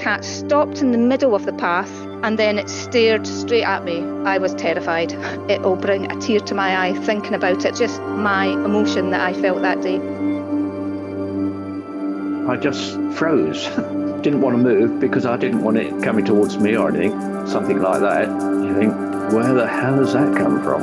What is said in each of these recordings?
cat stopped in the middle of the path and then it stared straight at me. I was terrified. It'll bring a tear to my eye thinking about it, just my emotion that I felt that day. I just froze. Didn't want to move because I didn't want it coming towards me or anything. Something like that. You think, where the hell has that come from?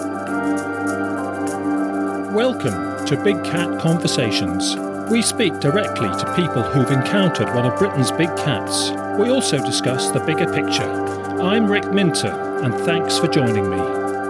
Welcome to Big Cat Conversations. We speak directly to people who've encountered one of Britain's big cats. We also discuss the bigger picture. I'm Rick Minter, and thanks for joining me.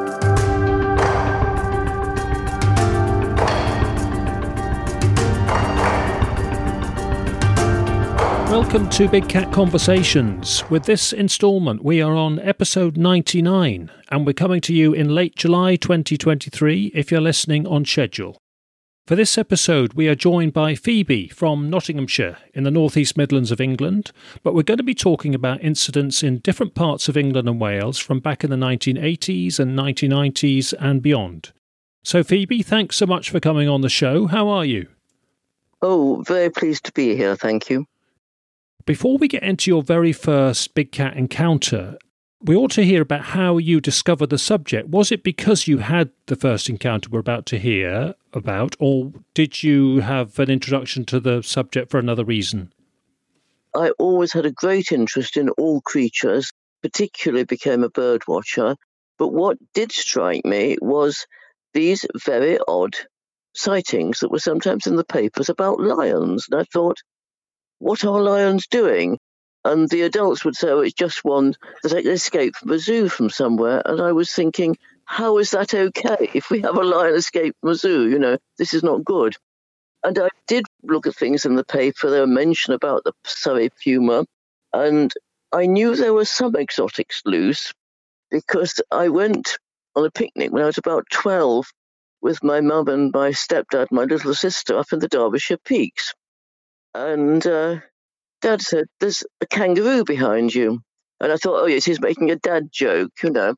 Welcome to Big Cat Conversations. With this instalment, we are on episode 99, and we're coming to you in late July 2023 if you're listening on schedule. For this episode, we are joined by Phoebe from Nottinghamshire in the North East Midlands of England, but we're going to be talking about incidents in different parts of England and Wales from back in the 1980s and 1990s and beyond. So Phoebe, thanks so much for coming on the show. How are you? Oh, very pleased to be here, thank you. Before we get into your very first big cat encounter, we ought to hear about how you discovered the subject. Was it because you had the first encounter we're about to hear about, or did you have an introduction to the subject for another reason? I always had a great interest in all creatures, particularly became a bird watcher. But what did strike me was these very odd sightings that were sometimes in the papers about lions. And I thought, what are lions doing? And the adults would say, oh, it's just one that escaped from a zoo from somewhere. And I was thinking, how is that okay? If we have a lion escape from a zoo, this is not good. And I did look at things in the paper. There were mention about the Surrey puma. And I knew there were some exotics loose because I went on a picnic when I was about 12 with my mum and my stepdad, my little sister, up in the Derbyshire Peaks. And Dad said, there's a kangaroo behind you. And I thought, oh, yes, he's making a dad joke, And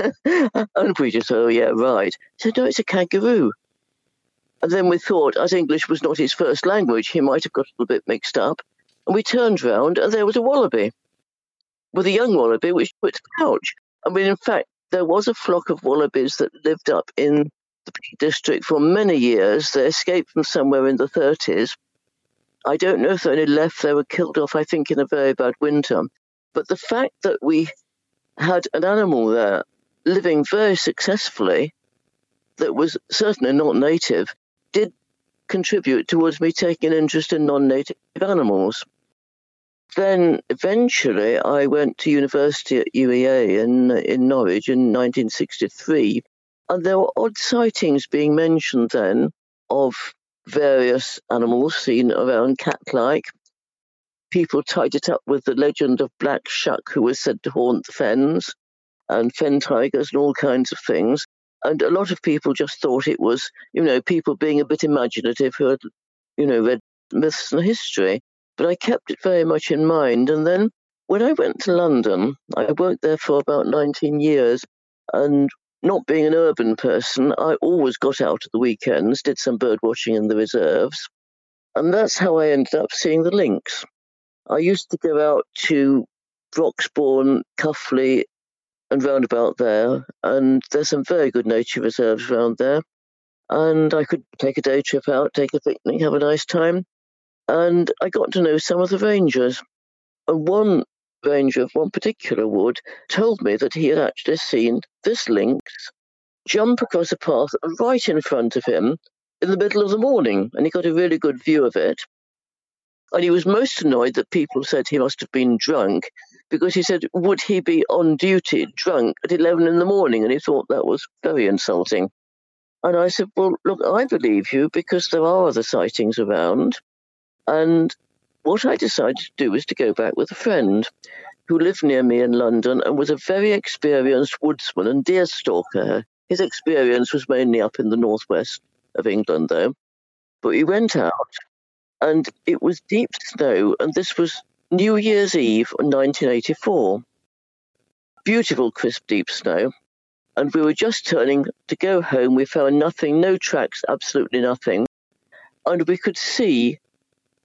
we just, oh, yeah, right. He said, no, it's a kangaroo. And then we thought, as English was not his first language, he might have got a little bit mixed up. And we turned round and there was a wallaby with a young wallaby, which put its pouch. I mean, in fact, there was a flock of wallabies that lived up in the Peak District for many years. They escaped from somewhere in the 30s. I don't know if they only left, they were killed off, I think, in a very bad winter. But the fact that we had an animal there living very successfully that was certainly not native did contribute towards me taking an interest in non-native animals. Then eventually I went to university at UEA in Norwich in 1963, and there were odd sightings being mentioned then of various animals seen around cat-like. People tied it up with the legend of Black Shuck, who was said to haunt the fens, and fen tigers and all kinds of things. And a lot of people just thought it was, people being a bit imaginative who had, read myths and history. But I kept it very much in mind. And then when I went to London, I worked there for about 19 years, and not being an urban person, I always got out at the weekends, did some bird watching in the reserves, and that's how I ended up seeing the lynx. I used to go out to Broxbourne, Cuffley, and round about there, and there's some very good nature reserves around there, and I could take a day trip out, take a picnic, have a nice time, and I got to know some of the rangers. And one ranger of one particular wood told me that he had actually seen this lynx jump across a path right in front of him in the middle of the morning, and he got a really good view of it. And he was most annoyed that people said he must have been drunk, because he said, would he be on duty drunk at 11 in the morning? And he thought that was very insulting. And I said, well, look, I believe you because there are other sightings around. And what I decided to do was to go back with a friend who lived near me in London and was a very experienced woodsman and deer stalker. His experience was mainly up in the northwest of England, though. But we went out, and it was deep snow, and this was New Year's Eve in 1984. Beautiful, crisp, deep snow. And we were just turning to go home. We found nothing, no tracks, absolutely nothing. And we could see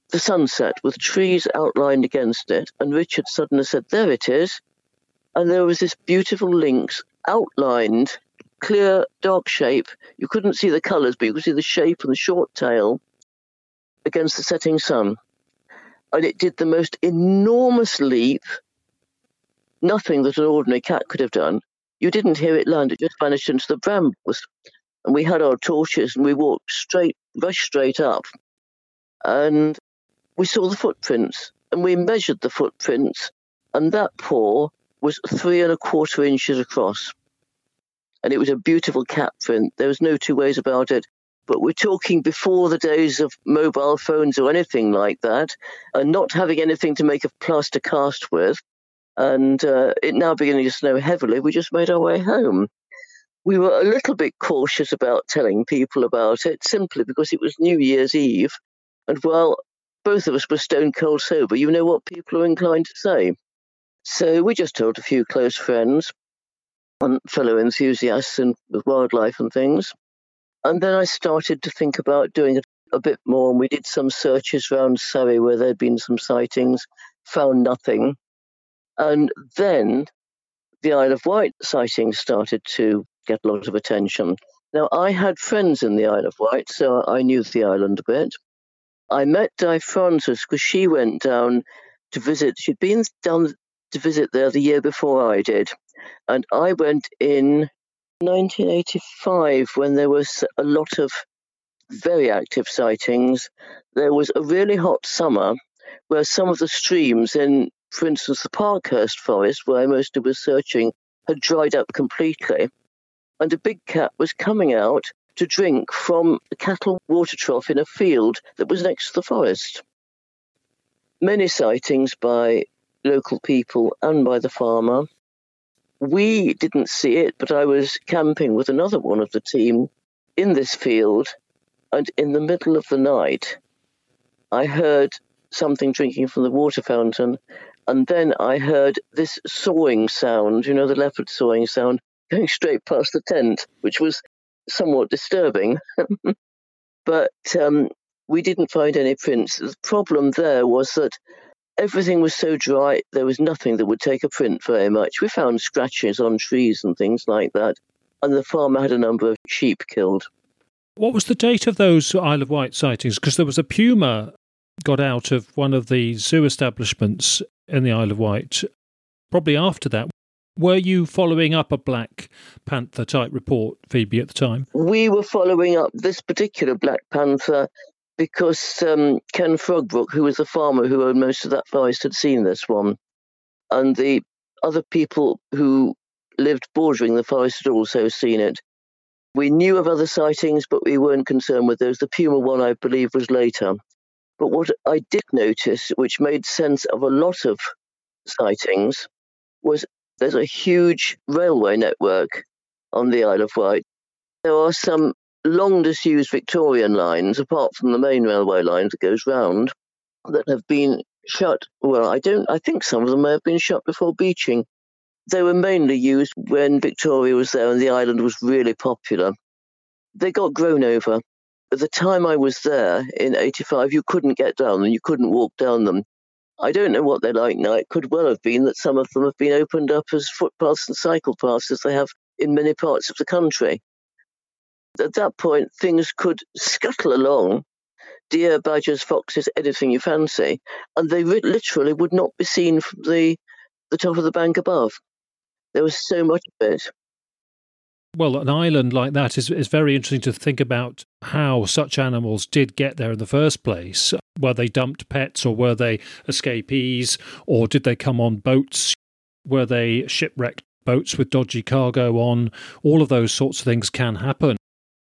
the sunset with trees outlined against it, and Richard suddenly said, "There it is." And there was this beautiful lynx outlined, clear, dark shape. You couldn't see the colours, but you could see the shape and the short tail against the setting sun. And it did the most enormous leap, nothing that an ordinary cat could have done. You didn't hear it land, it just vanished into the brambles. And we had our torches and we rushed straight up. And we saw the footprints and we measured the footprints, and that paw was 3¼ inches across. And it was a beautiful cat print. There was no two ways about it. But we're talking before the days of mobile phones or anything like that, and not having anything to make a plaster cast with, and it now beginning to snow heavily, we just made our way home. We were a little bit cautious about telling people about it, simply because it was New Year's Eve, and while both of us were stone cold sober, you know what people are inclined to say. So we just told a few close friends and fellow enthusiasts with wildlife and things. And then I started to think about doing it a bit more, and we did some searches around Surrey where there'd been some sightings, found nothing. And then the Isle of Wight sightings started to get a lot of attention. Now, I had friends in the Isle of Wight, so I knew the island a bit. I met Di Francis because she went down to visit. She'd been down to visit there the year before I did. And I went in 1985, when there was a lot of very active sightings. There was a really hot summer where some of the streams in, for instance, the Parkhurst Forest, where I mostly was searching, had dried up completely. And a big cat was coming out to drink from a cattle water trough in a field that was next to the forest. Many sightings by local people and by the farmer. We didn't see it, but I was camping with another one of the team in this field, and in the middle of the night, I heard something drinking from the water fountain, and then I heard this sawing sound, the leopard sawing sound, going straight past the tent, which was somewhat disturbing. But we didn't find any prints. The problem there was that everything was so dry, there was nothing that would take a print very much. We found scratches on trees and things like that, and the farmer had a number of sheep killed. What was the date of those Isle of Wight sightings? Because there was a puma got out of one of the zoo establishments in the Isle of Wight probably after that. Were you following up a Black Panther type report, Phoebe, at the time? We were following up this particular Black Panther because Ken Frogbrook, who was the farmer who owned most of that forest, had seen this one. And the other people who lived bordering the forest had also seen it. We knew of other sightings, but we weren't concerned with those. The puma one, I believe, was later. But what I did notice, which made sense of a lot of sightings, was there's a huge railway network on the Isle of Wight. There are some long disused Victorian lines, apart from the main railway line that goes round, that have been shut. Well, I think some of them may have been shut before beaching. They were mainly used when Victoria was there and the island was really popular. They got grown over. At the time I was there in 85, you couldn't get down them, you couldn't walk down them. I don't know what they're like now. It could well have been that some of them have been opened up as footpaths and cycle paths, as they have in many parts of the country. At that point, things could scuttle along, deer, badgers, foxes, anything you fancy, and they literally would not be seen from the top of the bank above. There was so much of it. Well, an island like that is very interesting to think about how such animals did get there in the first place. Were they dumped pets, or were they escapees, or did they come on boats? Were they shipwrecked boats with dodgy cargo on? All of those sorts of things can happen.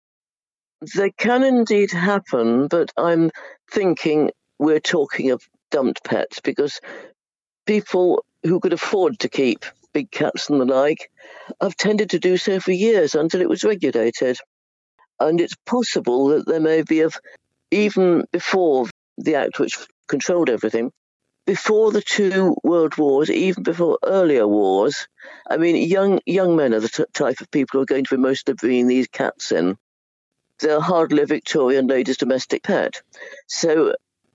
They can indeed happen, but I'm thinking we're talking of dumped pets, because people who could afford to keep big cats and the like have tended to do so for years until it was regulated. And it's possible that there may be, even before the Act which controlled everything, before the two world wars, even before earlier wars, I mean, young men are the type of people who are going to be mostly bringing these cats in. They're hardly a Victorian lady's domestic pet. So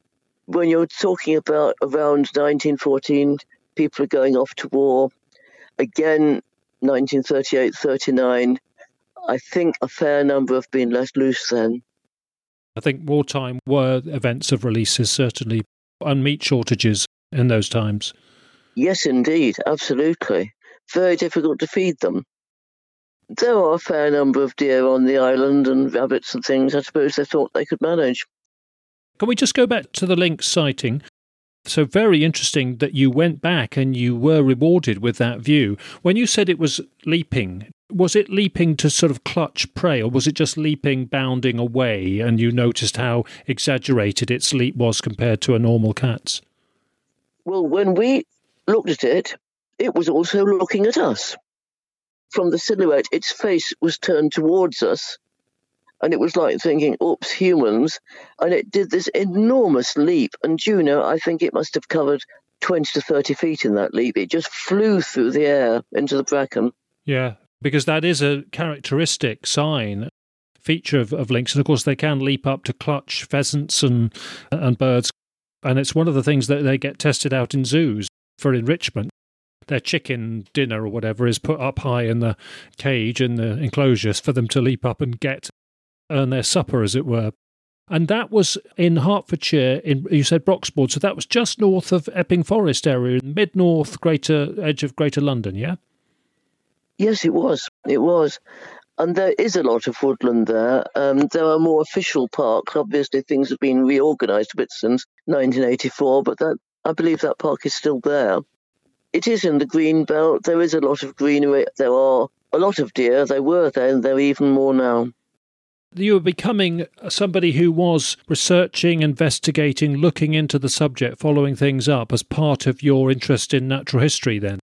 when you're talking about around 1914, people are going off to war. Again, 1938, 39, I think a fair number have been let loose then. I think wartime were events of releases, certainly, and meat shortages in those times. Yes, indeed, absolutely. Very difficult to feed them. There are a fair number of deer on the island and rabbits and things I suppose they thought they could manage. Can we just go back to the lynx sighting? So very interesting that you went back and you were rewarded with that view. When you said it was leaping, was it leaping to sort of clutch prey, or was it just leaping, bounding away, and you noticed how exaggerated its leap was compared to a normal cat's? Well, when we looked at it, it was also looking at us. From the silhouette, its face was turned towards us, and it was like thinking, oops, humans, and it did this enormous leap. And Juno, I think it must have covered 20 to 30 feet in that leap. It just flew through the air into the bracken. Yeah, because that is a characteristic feature of lynx. And of course, they can leap up to clutch pheasants and birds. And it's one of the things that they get tested out in zoos for enrichment. Their chicken dinner or whatever is put up high in the cage, in the enclosures, for them to leap up and earn their supper, as it were. And that was in Hertfordshire, you said Broxbourne, so that was just north of Epping Forest area, mid-north, edge of Greater London, yeah? Yes, it was. It was. And there is a lot of woodland there. There are more official parks. Obviously, things have been reorganised a bit since 1984, but I believe that park is still there. It is in the green belt. There is a lot of greenery. There are a lot of deer. They were there, and there are even more now. You were becoming somebody who was researching, investigating, looking into the subject, following things up as part of your interest in natural history then?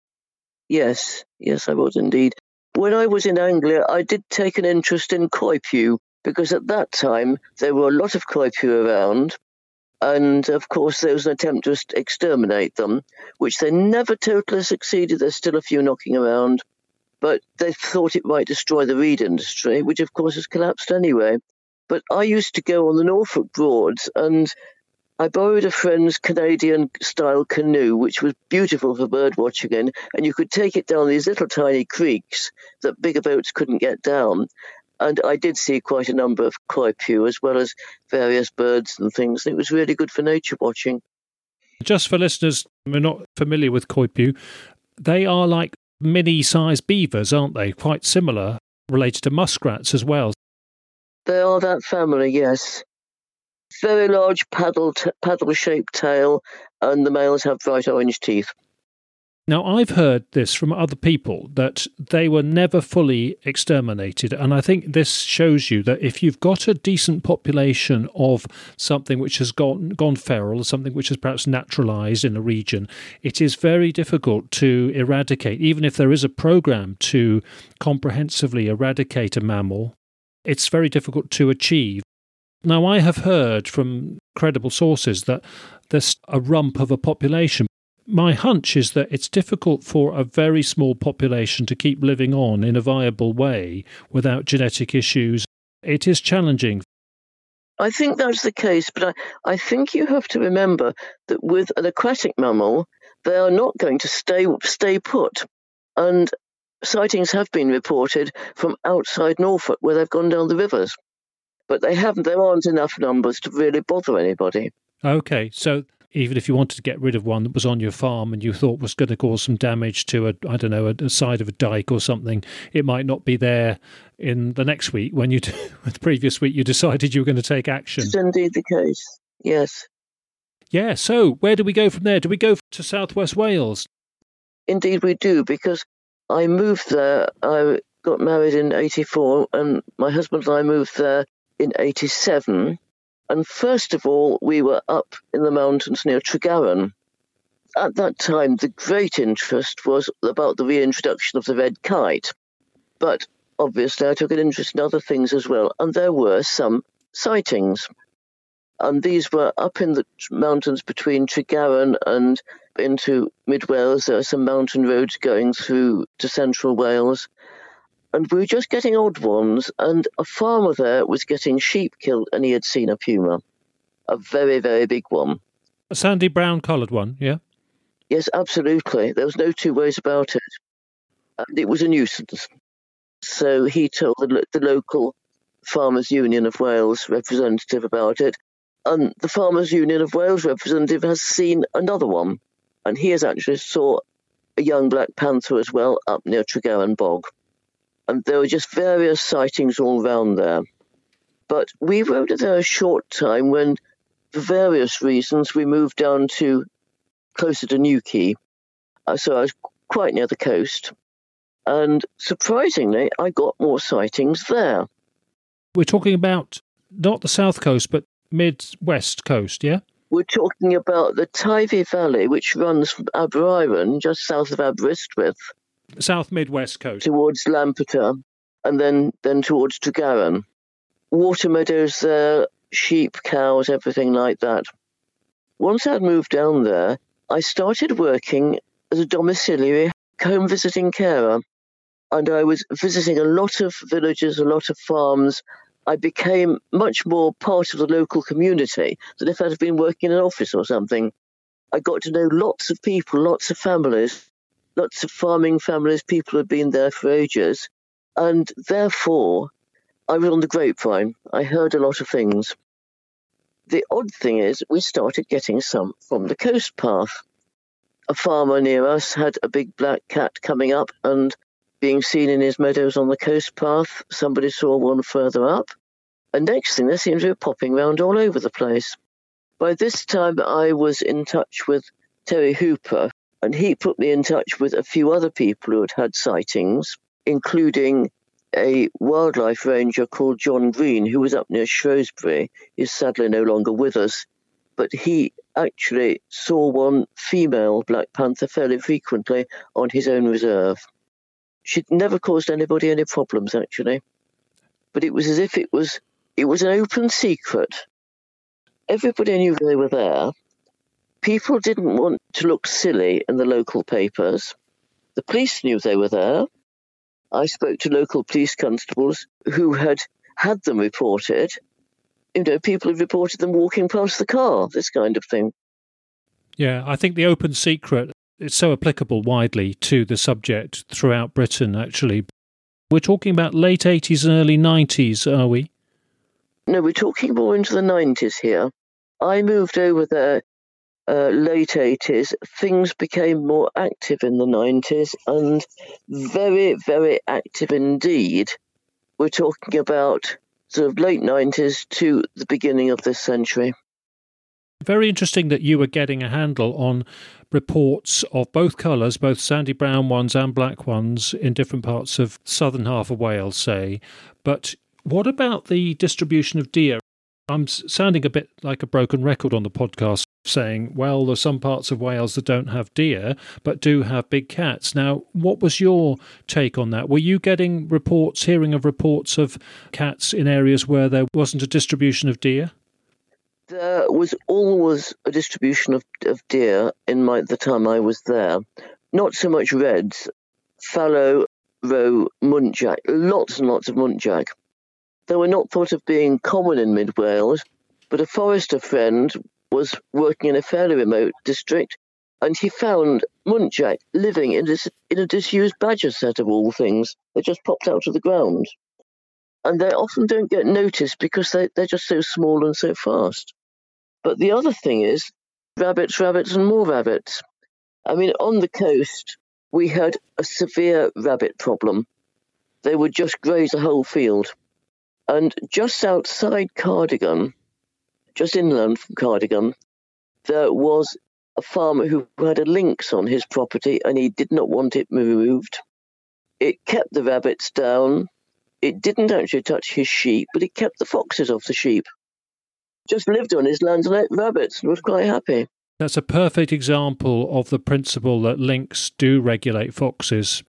Yes, I was indeed. When I was in Anglia, I did take an interest in coypu, because at that time there were a lot of coypu around. And, of course, there was an attempt to exterminate them, which they never totally succeeded. There's still a few knocking around. But they thought it might destroy the reed industry, which, of course, has collapsed anyway. But I used to go on the Norfolk Broads, and I borrowed a friend's Canadian-style canoe, which was beautiful for bird watching in, and you could take it down these little tiny creeks that bigger boats couldn't get down. And I did see quite a number of coypu, as well as various birds and things. It was really good for nature watching. Just for listeners who are not familiar with coypu, they are like mini-sized beavers, aren't they? Quite similar, related to muskrats as well. They are that family, yes. Very large paddle-shaped tail, and the males have bright orange teeth. Now, I've heard this from other people, that they were never fully exterminated, and I think this shows you that if you've got a decent population of something which has gone feral, something which is perhaps naturalised in a region, it is very difficult to eradicate. Even if there is a programme to comprehensively eradicate a mammal, it's very difficult to achieve. Now, I have heard from credible sources that there's a rump of a population. My hunch is that it's difficult for a very small population to keep living on in a viable way without genetic issues. It is challenging. I think that's the case, but I think you have to remember that with an aquatic mammal, they are not going to stay put. And sightings have been reported from outside Norfolk where they've gone down the rivers. But there aren't enough numbers to really bother anybody. Okay, so even if you wanted to get rid of one that was on your farm and you thought was going to cause some damage to a side of a dike or something, it might not be there in the next week when the previous week you decided you were going to take action. It's indeed the case, yes. Yeah, so where do we go from there? Do we go to southwest Wales? Indeed we do, because I moved there. I got married in 84 and my husband and I moved there in 87. And first of all, we were up in the mountains near Tregaron. At that time, the great interest was about the reintroduction of the red kite. But obviously, I took an interest in other things as well, and there were some sightings. And these were up in the mountains between Tregaron and into mid-Wales. There are some mountain roads going through to central Wales. And we were just getting odd ones, and a farmer there was getting sheep killed, and he had seen a puma. a very, very big one. A sandy brown coloured one, yeah? Yes, absolutely. There was no two ways about it. And it was a nuisance. So he told the local Farmers Union of Wales representative about it. And the Farmers Union of Wales representative has seen another one. And he has actually saw a young black panther as well up near Tregaron Bog. And there were just various sightings all round there. But we were there a short time when, for various reasons, we moved down to closer to Newquay. So I was quite near the coast. And surprisingly, I got more sightings there. We're talking about not the south coast, but mid-west coast, yeah? We're talking about the Teifi Valley, which runs from Aberaeron, just south of Aberystwyth. South mid-west coast. Towards Lampeter, and then towards Tregaron. Water meadows there, sheep, cows, everything like that. Once I'd moved down there, I started working as a domiciliary home visiting carer. And I was visiting a lot of villages, a lot of farms. I became much more part of the local community than if I'd been working in an office or something. I got to know lots of people, lots of families, lots of farming families, people who had been there for ages. And therefore, I was on the grapevine. I heard a lot of things. The odd thing is, we started getting some from the coast path. A farmer near us had a big black cat coming up and being seen in his meadows on the coast path. Somebody saw one further up. And next thing, they seemed to be popping around all over the place. By this time, I was in touch with Terry Hooper, and he put me in touch with a few other people who had had sightings, including a wildlife ranger called John Green, who was up near Shrewsbury. He's sadly no longer with us, but he actually saw one female black panther fairly frequently on his own reserve. She'd never caused anybody any problems, actually. But it was as if it was an open secret. Everybody knew they were there. People didn't want to look silly in the local papers. The police knew they were there. I spoke to local police constables who had them reported. People had reported them walking past the car, this kind of thing. Yeah, I think the open secret, it's so applicable widely to the subject throughout Britain, actually. We're talking about late 80s and early 90s, are we? No, we're talking more into the 90s here. I moved over there late 80s. Things became more active in the 90s, and very, very active indeed. We're talking about sort of late 90s to the beginning of this century. Very interesting that you were getting a handle on reports of both colours, both sandy brown ones and black ones, in different parts of southern half of Wales, say. But what about the distribution of deer? I'm sounding a bit like a broken record on the podcast, saying, well, there's some parts of Wales that don't have deer, but do have big cats. Now, what was your take on that? Were you getting hearing of reports of cats in areas where there wasn't a distribution of deer? There was always a distribution of deer in the time I was there. Not so much reds, fallow, roe, muntjac, lots and lots of muntjac. They were not thought of being common in mid Wales, but a forester friend was working in a fairly remote district, and he found muntjac living in a disused badger set of all things. They just popped out of the ground. And they often don't get noticed because they're just so small and so fast. But the other thing is rabbits, and more rabbits. I mean, on the coast, we had a severe rabbit problem. They would just graze a whole field. And just outside Cardigan, just inland from Cardigan, there was a farmer who had a lynx on his property, and he did not want it removed. It kept the rabbits down. It didn't actually touch his sheep, but it kept the foxes off the sheep. Just lived on his land and ate rabbits and was quite happy. That's a perfect example of the principle that lynx do regulate foxes.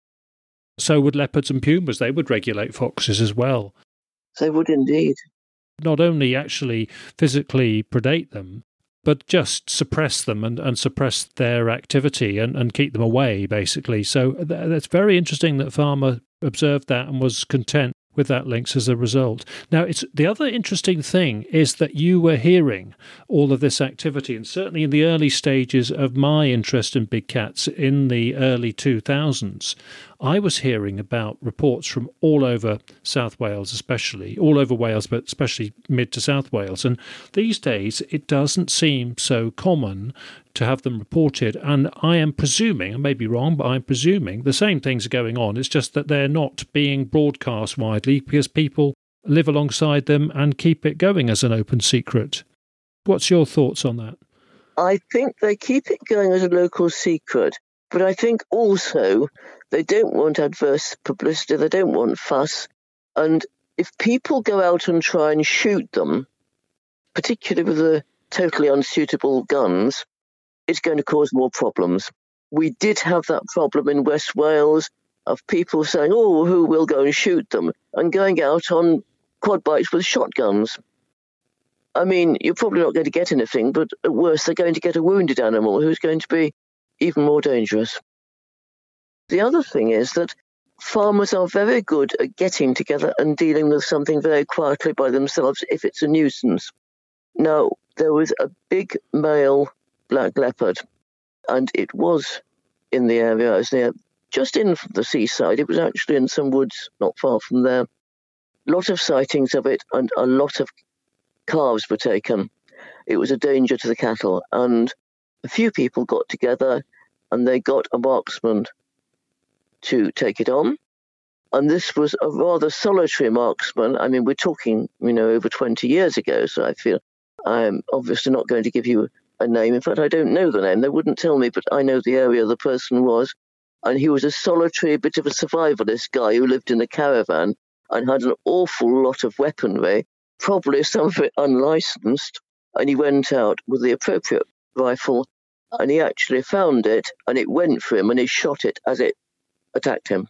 So would leopards and pumas. They would regulate foxes as well. They would indeed. Not only actually physically predate them, but just suppress them and suppress their activity and keep them away, basically. So that's very interesting that farmer observed that and was content with that links as a result. Now, it's the other interesting thing is that you were hearing all of this activity, and certainly in the early stages of my interest in big cats in the early 2000s, I was hearing about reports from all over South Wales, especially, all over Wales, but especially mid to South Wales. And these days, it doesn't seem so common to have them reported. And I am presuming, I may be wrong, but I'm presuming the same things are going on. It's just that they're not being broadcast widely because people live alongside them and keep it going as an open secret. What's your thoughts on that? I think they keep it going as a local secret, but I think also they don't want adverse publicity, they don't want fuss. And if people go out and try and shoot them, particularly with the totally unsuitable guns, it's going to cause more problems. We did have that problem in West Wales of people saying, oh, who will go and shoot them, and going out on quad bikes with shotguns. I mean, you're probably not going to get anything, but at worst, they're going to get a wounded animal who's going to be even more dangerous. The other thing is that farmers are very good at getting together and dealing with something very quietly by themselves if it's a nuisance. Now, there was a big male black leopard, and it was in the area I was near, just in from the seaside. It was actually in some woods not far from there. A lot of sightings of it, and a lot of calves were taken. It was a danger to the cattle, and a few people got together and they got a marksman to take it on. And this was a rather solitary marksman. I mean, we're talking, over 20 years ago, so I feel I'm obviously not going to give you a name. In fact, I don't know the name. They wouldn't tell me, but I know the area the person was. And he was a solitary, bit of a survivalist guy who lived in a caravan and had an awful lot of weaponry, probably some of it unlicensed. And he went out with the appropriate rifle, and he actually found it, and it went for him, and he shot it as it attacked him.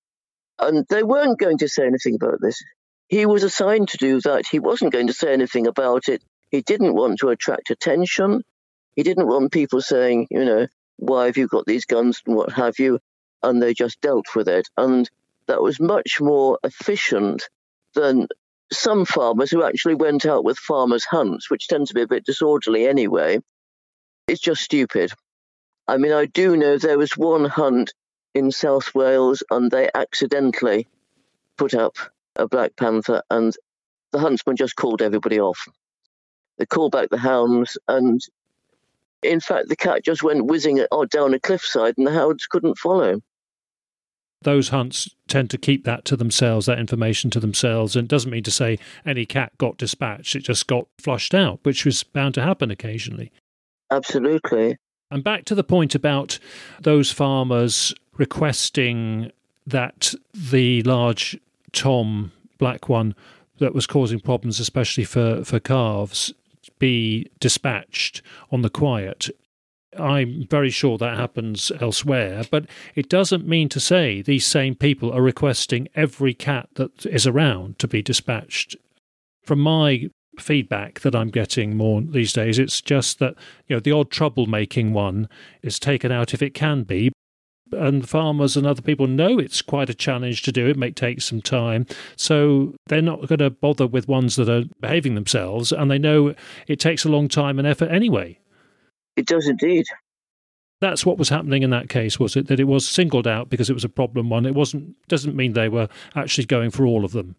And they weren't going to say anything about this. He was assigned to do that. He wasn't going to say anything about it. He didn't want to attract attention. He didn't want people saying, why have you got these guns and what have you? And they just dealt with it. And that was much more efficient than some farmers who actually went out with farmers' hunts, which tend to be a bit disorderly anyway. It's just stupid. I mean, I do know there was one hunt in South Wales and they accidentally put up a black panther and the huntsman just called everybody off. They called back the hounds and in fact the cat just went whizzing down a cliffside and the hounds couldn't follow. Those hunts tend to keep that to themselves, that information to themselves, and it doesn't mean to say any cat got dispatched, it just got flushed out, which was bound to happen occasionally. Absolutely. And back to the point about those farmers requesting that the large tom, black one, that was causing problems, especially for calves, be dispatched on the quiet. I'm very sure that happens elsewhere, but it doesn't mean to say these same people are requesting every cat that is around to be dispatched. From my feedback that I'm getting more these days, it's just that the odd troublemaking one is taken out if it can be, and farmers and other people know it's quite a challenge to do. It may take some time, so they're not going to bother with ones that are behaving themselves, and they know it takes a long time and effort anyway. It does indeed. That's what was happening in that case, was it? That it was singled out because it was a problem one. It doesn't mean they were actually going for all of them.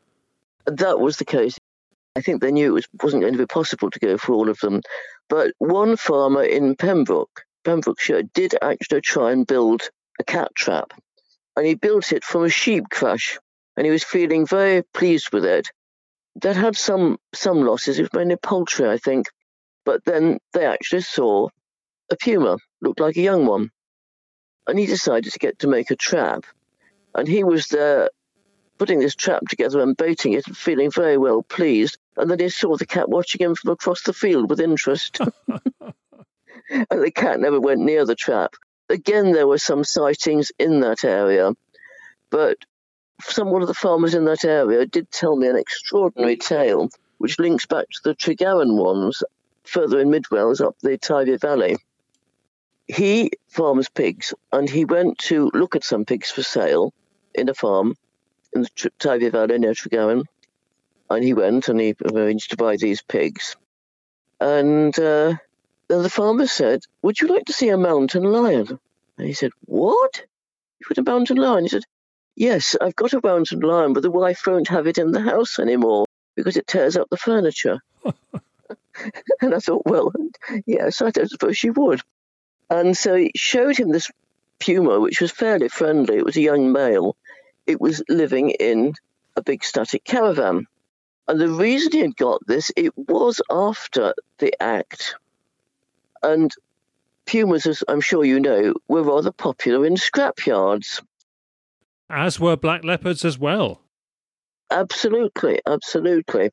That was the case. I think they knew it wasn't going to be possible to go for all of them. But one farmer in Pembrokeshire, did actually try and build a cat trap. And he built it from a sheep crush. And he was feeling very pleased with it. That had some losses. It was mainly poultry, I think. But then they actually saw a puma, looked like a young one. And he decided to make a trap. And he was there putting this trap together and baiting it and feeling very well pleased. And then he saw the cat watching him from across the field with interest. And the cat never went near the trap. Again, there were some sightings in that area. But one of the farmers in that area did tell me an extraordinary tale, which links back to the Tregaron ones further in Mid Wales up the Teifi Valley. He farms pigs, and he went to look at some pigs for sale in a farm, in the Teivi Valley near Tregowan. And he went and he arranged to buy these pigs. And then the farmer said, "Would you like to see a mountain lion?" And he said, "What? You've got a mountain lion?" He said, "Yes, I've got a mountain lion, but the wife won't have it in the house anymore because it tears up the furniture." And I thought, well, yes, I don't suppose she would. And so he showed him this puma, which was fairly friendly. It was a young male. It was living in a big static caravan. And the reason he had got this, it was after the Act. And pumas, as I'm sure you know, were rather popular in scrapyards. As were black leopards as well. Absolutely, absolutely.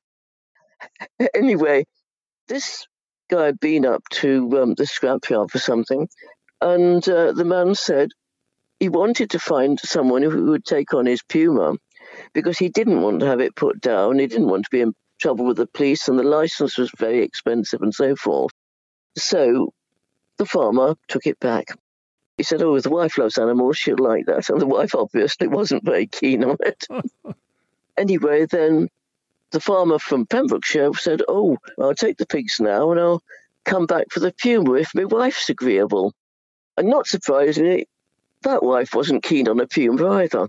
Anyway, this guy had been up to the scrapyard for something, and the man said he wanted to find someone who would take on his puma because he didn't want to have it put down. He didn't want to be in trouble with the police, and the license was very expensive and so forth. So the farmer took it back. He said, "Oh, if the wife loves animals, she'll like that." And the wife obviously wasn't very keen on it. Anyway, then the farmer from Pembrokeshire said, "Oh, I'll take the pigs now and I'll come back for the puma if my wife's agreeable." And not surprisingly, that wife wasn't keen on a puma either.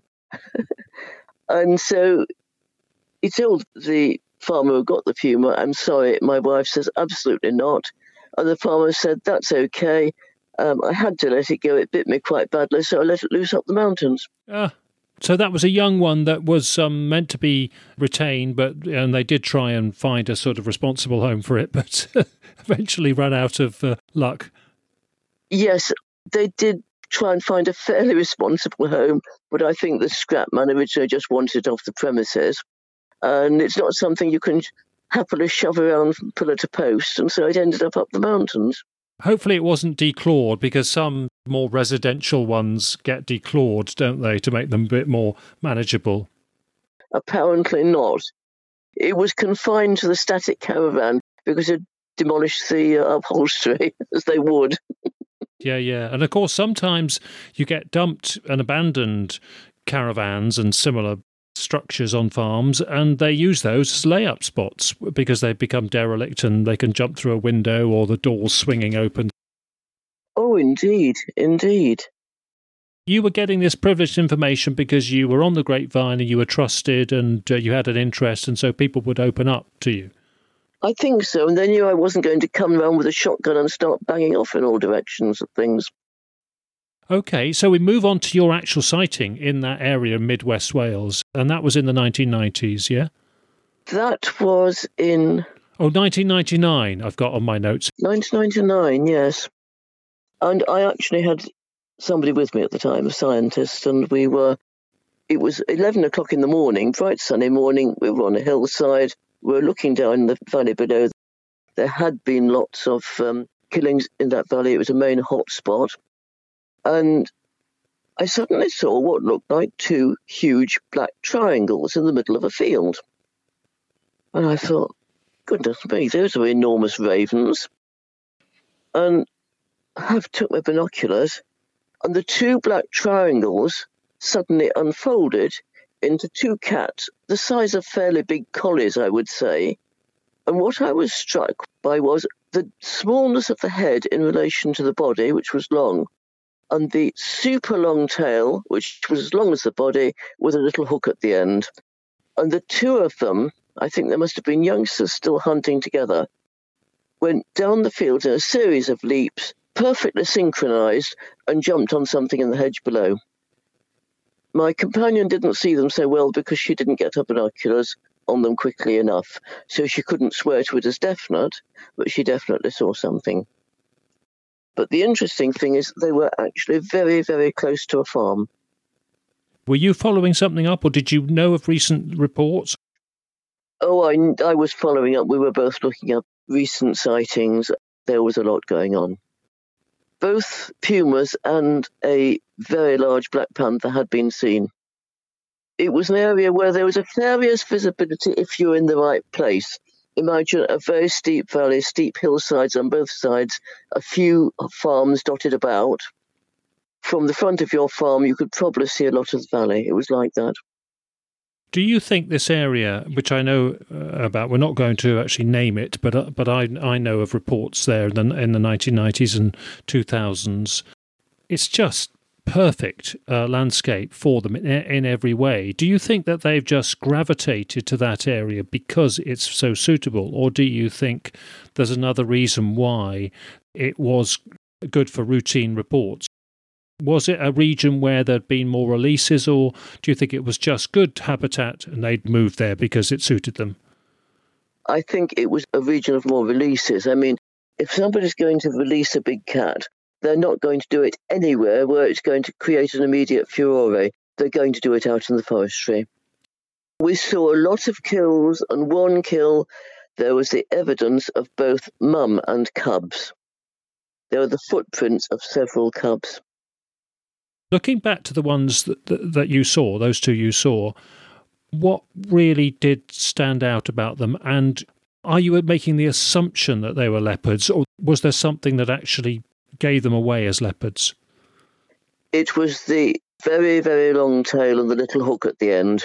And so he told the farmer who got the puma, "I'm sorry, my wife says absolutely not." And the farmer said, "That's okay. I had to let it go. It bit me quite badly, so I let it loose up the mountains." So that was a young one that was meant to be retained, and they did try and find a sort of responsible home for it, but eventually ran out of luck. Yes, they did try and find a fairly responsible home, but I think the scrap man originally just wanted it off the premises. And it's not something you can happily shove around from pillar to post, and so it ended up the mountains. Hopefully it wasn't declawed, because some more residential ones get declawed, don't they, to make them a bit more manageable? Apparently not. It was confined to the static caravan because it demolished the upholstery, as they would. Yeah. And of course, sometimes you get dumped and abandoned caravans and similar structures on farms, and they use those as lay-up spots because they become derelict and they can jump through a window or the doors swinging open. Oh, indeed. You were getting this privileged information because you were on the grapevine and you were trusted and you had an interest, and so people would open up to you. I think so, and they knew I wasn't going to come around with a shotgun and start banging off in all directions at things. Okay, so we move on to your actual sighting in that area, Midwest Wales, and that was in the 1990s, yeah? That was in... 1999, I've got on my notes. 1999, yes. And I actually had somebody with me at the time, a scientist, and it was 11 o'clock in the morning, bright sunny morning. We were on a hillside. We were looking down the valley below. There had been lots of killings in that valley. It was a main hotspot. And I suddenly saw what looked like two huge black triangles in the middle of a field. And I thought, goodness me, those are enormous ravens. And I took my binoculars, and the two black triangles suddenly unfolded into two cats, the size of fairly big collies, I would say. And what I was struck by was the smallness of the head in relation to the body, which was long, and the super long tail, which was as long as the body, with a little hook at the end. And the two of them, I think there must have been youngsters still hunting together, went down the field in a series of leaps, perfectly synchronized, and jumped on something in the hedge below. My companion didn't see them so well because she didn't get her binoculars on them quickly enough, so she couldn't swear to it as definite, but she definitely saw something. But the interesting thing is they were actually very, very close to a farm. Were you following something up, or did you know of recent reports? Oh, I was following up. We were both looking up recent sightings. There was a lot going on. Both pumas and a very large black panther had been seen. It was an area where there was a various visibility if you were in the right place. Imagine a very steep valley, steep hillsides on both sides, a few farms dotted about. From the front of your farm, you could probably see a lot of the valley. It was like that. Do you think this area, which I know about, we're not going to actually name it, but I know of reports there in the 1990s and 2000s. It's just perfect landscape for them in every way. Do you think that they've just gravitated to that area because it's so suitable, or do you think there's another reason why it was good for routine reports? Was it a region where there'd been more releases, or do you think it was just good habitat and they'd moved there because it suited them? I think it was a region of more releases. I mean, if somebody's going to release a big cat, they're not going to do it anywhere where it's going to create an immediate furore. They're going to do it out in the forestry. We saw a lot of kills, and one kill, there was the evidence of both mum and cubs. There were the footprints of several cubs. Looking back to the ones that you saw, those two you saw, what really did stand out about them? And are you making the assumption that they were leopards, or was there something that actually gave them away as leopards? It was the very, very long tail and the little hook at the end.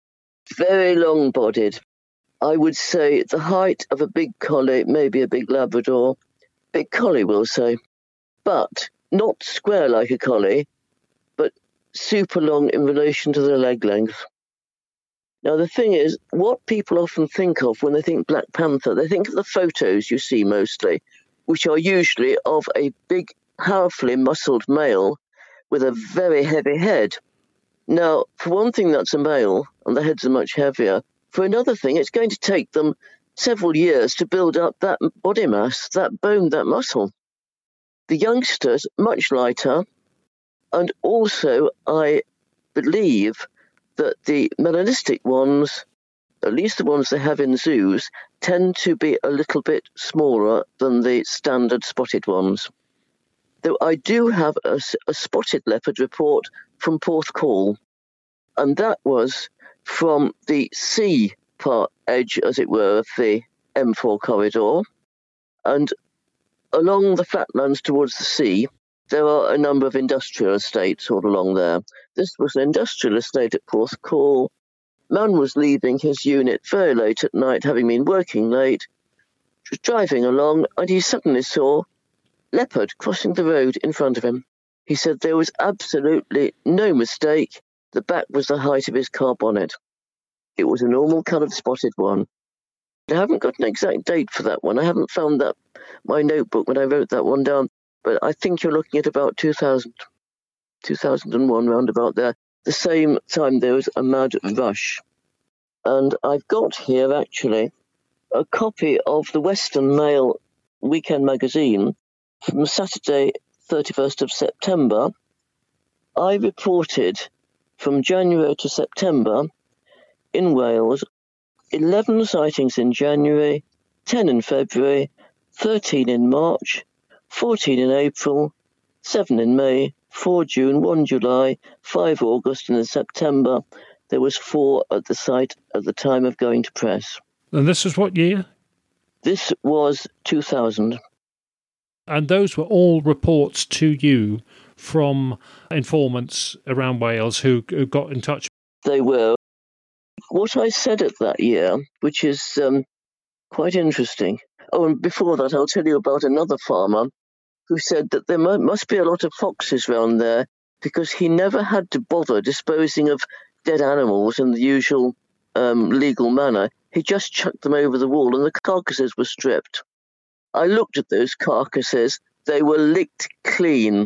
Very long-bodied. I would say the height of a big collie, maybe a big Labrador. Big collie, we'll say. But not square like a collie, but super long in relation to their leg length. Now, the thing is, what people often think of when they think Black Panther, they think of the photos you see mostly, which are usually of a big, powerfully muscled male with a very heavy head. Now, for one thing, that's a male, and the heads are much heavier. For another thing, it's going to take them several years to build up that body mass, that bone, that muscle. The youngsters, much lighter, and also, I believe that the melanistic ones, at least the ones they have in zoos, tend to be a little bit smaller than the standard spotted ones. Though I do have a spotted leopard report from Porthcawl, and that was from the sea part edge, as it were, of the M4 corridor. And along the flatlands towards the sea, there are a number of industrial estates all along there. This was an industrial estate at Porthcawl. Man was leaving his unit very late at night, having been working late. He was driving along, and he suddenly saw leopard crossing the road in front of him. He said there was absolutely no mistake. The back was the height of his car bonnet. It was a normal coloured spotted one. I haven't got an exact date for that one. I haven't found that my notebook when I wrote that one down, but I think you're looking at about 2000, 2001, round about there. The same time there was a mad rush. And I've got here, actually, a copy of the Western Mail weekend magazine from Saturday, 31st of September. I reported from January to September in Wales, 11 sightings in January, 10 in February, 13 in March, 14 in April, 7 in May, 4 June, 1 July, 5 August, and in September there was 4 at the site at the time of going to press. And this was what year? This was 2000. And those were all reports to you from informants around Wales who got in touch? They were. What I said at that year, which is quite interesting. Oh, and before that, I'll tell you about another farmer who said that there must be a lot of foxes round there because he never had to bother disposing of dead animals in the usual legal manner. He just chucked them over the wall and the carcasses were stripped. I looked at those carcasses. They were licked clean.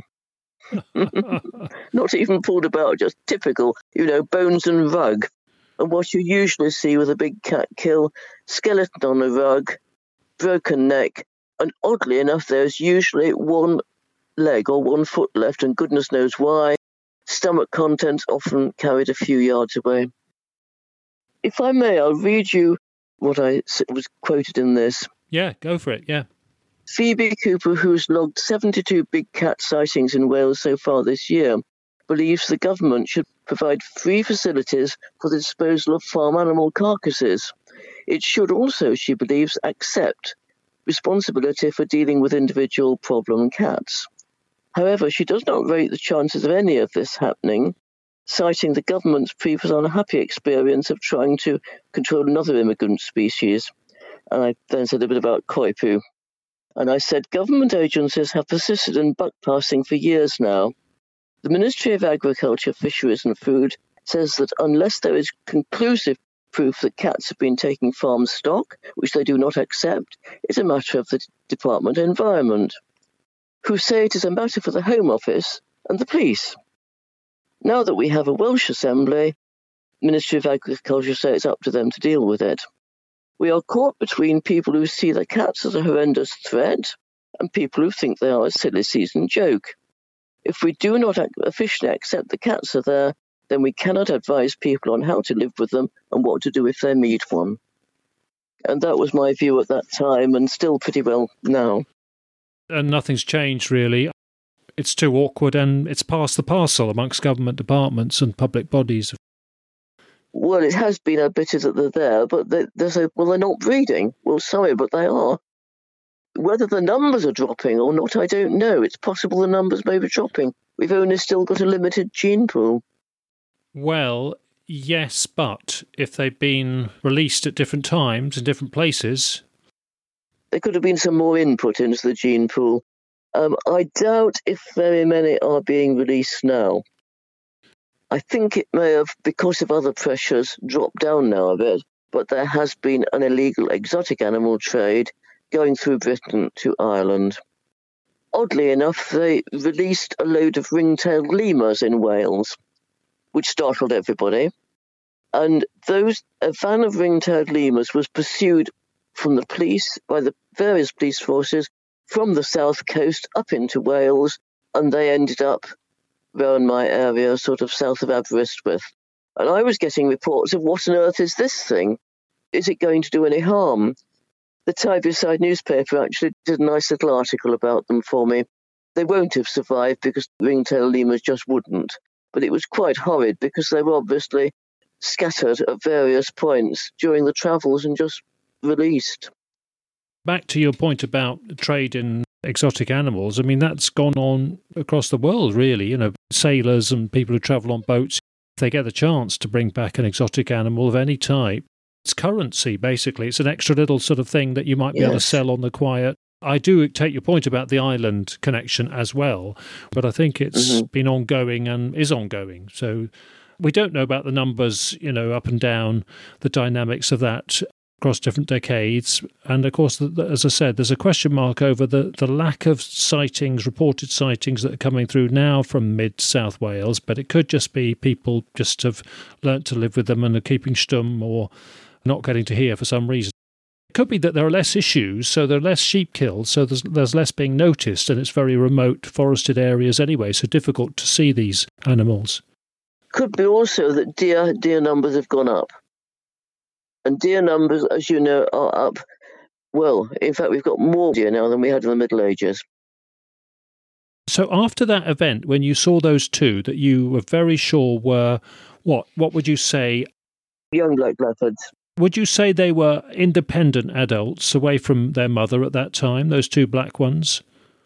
Not even pulled about, just typical, bones and rug. And what you usually see with a big cat kill, skeleton on a rug, broken neck, and oddly enough, there's usually one leg or one foot left, and goodness knows why. Stomach contents often carried a few yards away. If I may, I'll read you what I was quoted in this. Yeah, go for it, yeah. Phoebe Cooper, who's logged 72 big cat sightings in Wales so far this year, believes the government should provide free facilities for the disposal of farm animal carcasses. It should also, she believes, accept responsibility for dealing with individual problem cats. However, she does not rate the chances of any of this happening. citing the government's previous unhappy experience of trying to control another immigrant species. And I then said a bit about koipu. And I said, government agencies have persisted in buck passing for years now. The Ministry of Agriculture, Fisheries and Food says that unless there is conclusive proof that cats have been taking farm stock, which they do not accept, it's a matter of the Department of Environment, who say it is a matter for the Home Office and the police. Now that we have a Welsh Assembly, Ministry of Agriculture say it's up to them to deal with it. We are caught between people who see the cats as a horrendous threat and people who think they are a silly season joke. If we do not officially accept the cats are there, then we cannot advise people on how to live with them and what to do if they meet one. And that was my view at that time, and still pretty well now. And nothing's changed, really. It's too awkward, and it's past the parcel amongst government departments and public bodies. Well, it has been admitted that they're there, but they say, well, they're not breeding. Well, sorry, but they are. Whether the numbers are dropping or not, I don't know. It's possible the numbers may be dropping. We've only still got a limited gene pool. Well, yes, but if they've been released at different times in different places... There could have been some more input into the gene pool. I doubt if very many are being released now. I think it may have, because of other pressures, dropped down now a bit, but there has been an illegal exotic animal trade going through Britain to Ireland. Oddly enough, they released a load of ring-tailed lemurs in Wales, which startled everybody. And a van of ring-tailed lemurs was pursued from the police, by the various police forces, from the south coast up into Wales, and they ended up around my area, sort of south of Aberystwyth. And I was getting reports of what on earth is this thing? Is it going to do any harm? The Tyneside newspaper actually did a nice little article about them for me. They won't have survived because ring-tailed lemurs just wouldn't. But it was quite horrid because they were obviously scattered at various points during the travels and just released. Back to your point about trade in exotic animals, I mean, that's gone on across the world, really. You know, sailors and people who travel on boats, if they get the chance to bring back an exotic animal of any type, it's currency, basically. It's an extra little sort of thing that you might be able to sell on the quiet. I do take your point about the island connection as well, but I think it's been ongoing and is ongoing. So we don't know about the numbers, you know, up and down, the dynamics of that across different decades. And of course, as I said, there's a question mark over the lack of sightings, reported sightings that are coming through now from mid-South Wales, but it could just be people just have learnt to live with them and are keeping stum or not getting to hear for some reason. It could be that there are less issues, so there are less sheep killed, so there's less being noticed, and it's very remote forested areas anyway, so difficult to see these animals. Could be also that deer numbers have gone up. And deer numbers, as you know, are up. Well, in fact, we've got more deer now than we had in the Middle Ages. So after that event, when you saw those two that you were very sure were, what would you say? Young black leopards. Would you say they were independent adults away from their mother at that time, those two black ones?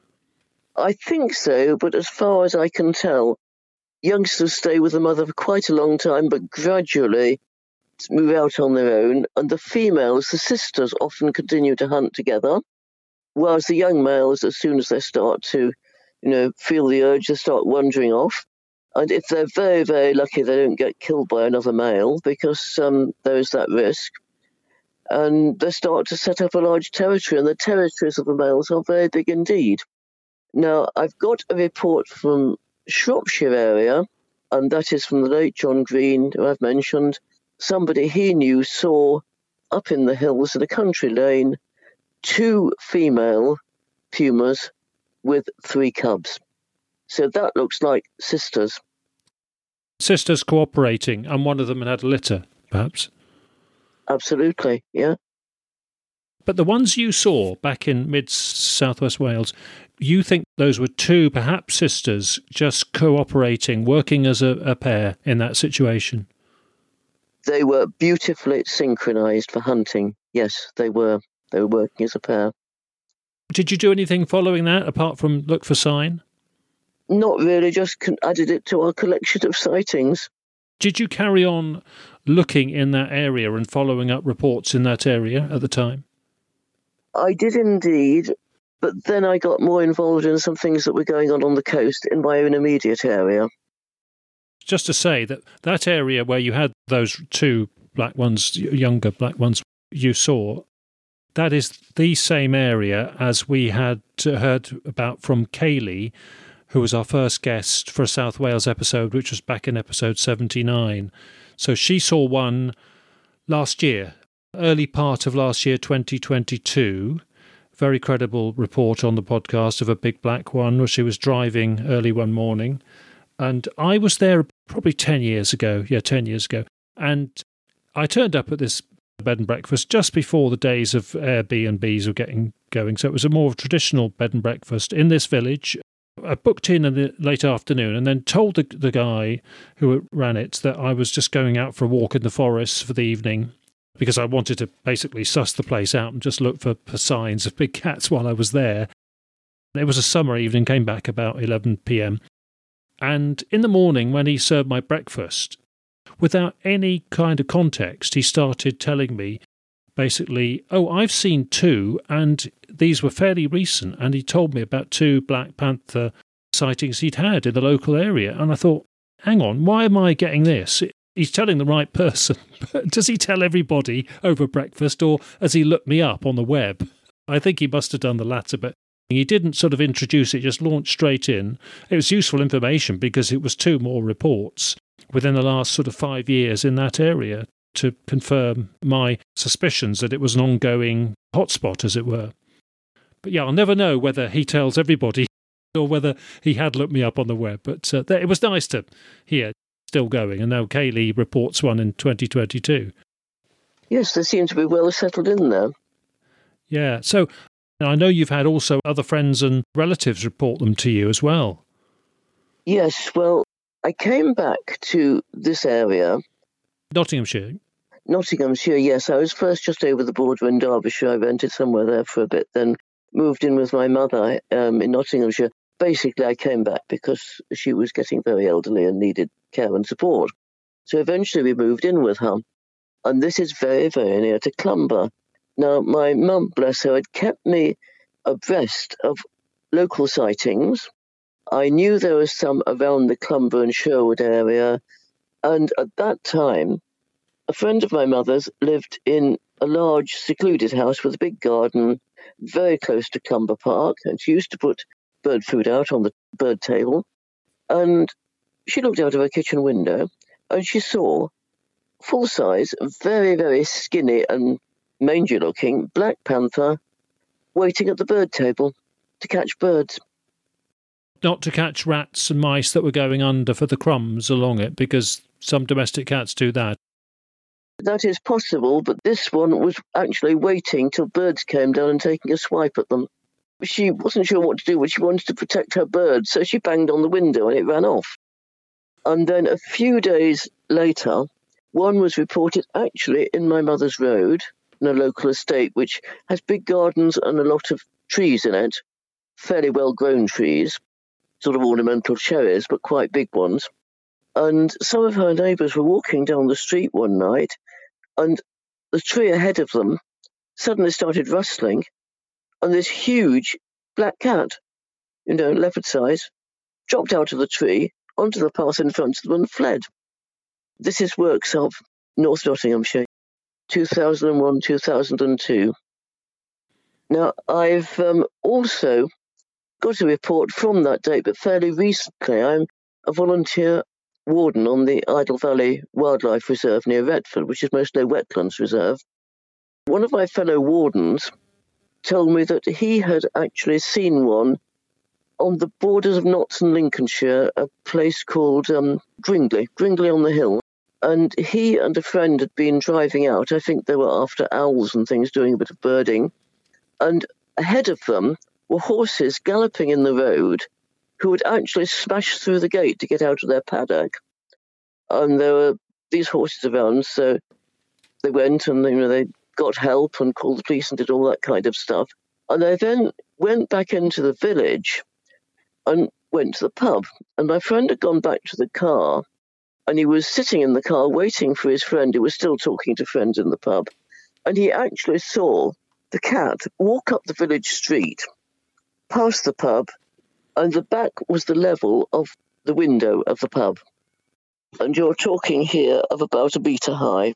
I think so, but as far as I can tell, youngsters stay with the mother for quite a long time, but gradually move out on their own, and the females, the sisters, often continue to hunt together, whereas the young males, as soon as they start to, feel the urge, they start wandering off. And if they're very, very lucky, they don't get killed by another male, because there is that risk. And they start to set up a large territory, and the territories of the males are very big indeed. Now, I've got a report from Shropshire area, and that is from the late John Green, who I've mentioned. Somebody he knew saw up in the hills in a country lane 2 female pumas with 3 cubs. So that looks like sisters. Sisters cooperating, and one of them had a litter, perhaps? Absolutely, yeah. But the ones you saw back in mid-southwest Wales, you think those were 2, perhaps sisters, just cooperating, working as a pair in that situation? They were beautifully synchronised for hunting. Yes, they were. They were working as a pair. Did you do anything following that, apart from look for sign? Not really, just added it to our collection of sightings. Did you carry on looking in that area and following up reports in that area at the time? I did indeed, but then I got more involved in some things that were going on the coast in my own immediate area. Just to say that area where you had those two black ones, younger black ones you saw, that is the same area as we had heard about from Kaylee, who was our first guest for a South Wales episode, which was back in episode 79. So she saw one last year, early part of last year, 2022. Very credible report on the podcast of a big black one where she was driving early one morning. And I was there probably 10 years ago. Yeah, 10 years ago. And I turned up at this bed and breakfast just before the days of Airbnbs were getting going. So it was a more traditional bed and breakfast in this village. I booked in the late afternoon and then told the guy who ran it that I was just going out for a walk in the forest for the evening because I wanted to basically suss the place out and just look for signs of big cats while I was there. It was a summer evening, came back about 11 p.m. And in the morning when he served my breakfast, without any kind of context, he started telling me basically, I've seen two, and these were fairly recent, and he told me about two Black Panther sightings he'd had in the local area, and I thought, hang on, why am I getting this? He's telling the right person, but does he tell everybody over breakfast, or has he looked me up on the web? I think he must have done the latter, but he didn't sort of introduce it, just launched straight in. It was useful information because it was two more reports within the last sort of 5 years in that area to confirm my suspicions that it was an ongoing hotspot, as it were. But yeah, I'll never know whether he tells everybody or whether he had looked me up on the web. But it was nice to hear still going. And now Kaylee reports one in 2022. Yes, they seem to be well settled in there. Yeah, so I know you've had also other friends and relatives report them to you as well. Yes, well, I came back to this area. Nottinghamshire, yes. I was first just over the border in Derbyshire. I rented somewhere there for a bit, then moved in with my mother in Nottinghamshire. Basically, I came back because she was getting very elderly and needed care and support. So eventually we moved in with her. And this is very, very near to Clumber. Now, my mum, bless her, had kept me abreast of local sightings. I knew there was some around the Clumber and Sherwood area. And at that time, a friend of my mother's lived in a large secluded house with a big garden very close to Clumber Park. And she used to put bird food out on the bird table. And she looked out of her kitchen window and she saw full-size, very, very skinny and mangy-looking Black Panther waiting at the bird table to catch birds. Not to catch rats and mice that were going under for the crumbs along it, because some domestic cats do that. That is possible, but this one was actually waiting till birds came down and taking a swipe at them. She wasn't sure what to do, but she wanted to protect her birds, so she banged on the window and it ran off. And then a few days later, one was reported actually in my mother's road, in a local estate which has big gardens and a lot of trees in it, fairly well-grown trees, sort of ornamental cherries, but quite big ones. And some of her neighbours were walking down the street one night, and the tree ahead of them suddenly started rustling, and this huge black cat, leopard size, dropped out of the tree onto the path in front of them and fled. This is works of North Nottinghamshire, 2001, 2002. Now, I've also got a report from that date, but fairly recently. I'm a volunteer warden on the Idle Valley Wildlife Reserve near Retford, which is mostly a wetlands reserve. One of my fellow wardens told me that he had actually seen one on the borders of Notts and Lincolnshire, a place called Gringley on the Hill. And he and a friend had been driving out. I think they were after owls and things, doing a bit of birding. And ahead of them were horses galloping in the road who had actually smashed through the gate to get out of their paddock. And there were these horses around, so they went and they got help and called the police and did all that kind of stuff. And they then went back into the village, and went to the pub, and my friend had gone back to the car, and he was sitting in the car waiting for his friend who was still talking to friends in the pub, and he actually saw the cat walk up the village street, past the pub, and the back was the level of the window of the pub. And you're talking here of about a metre high,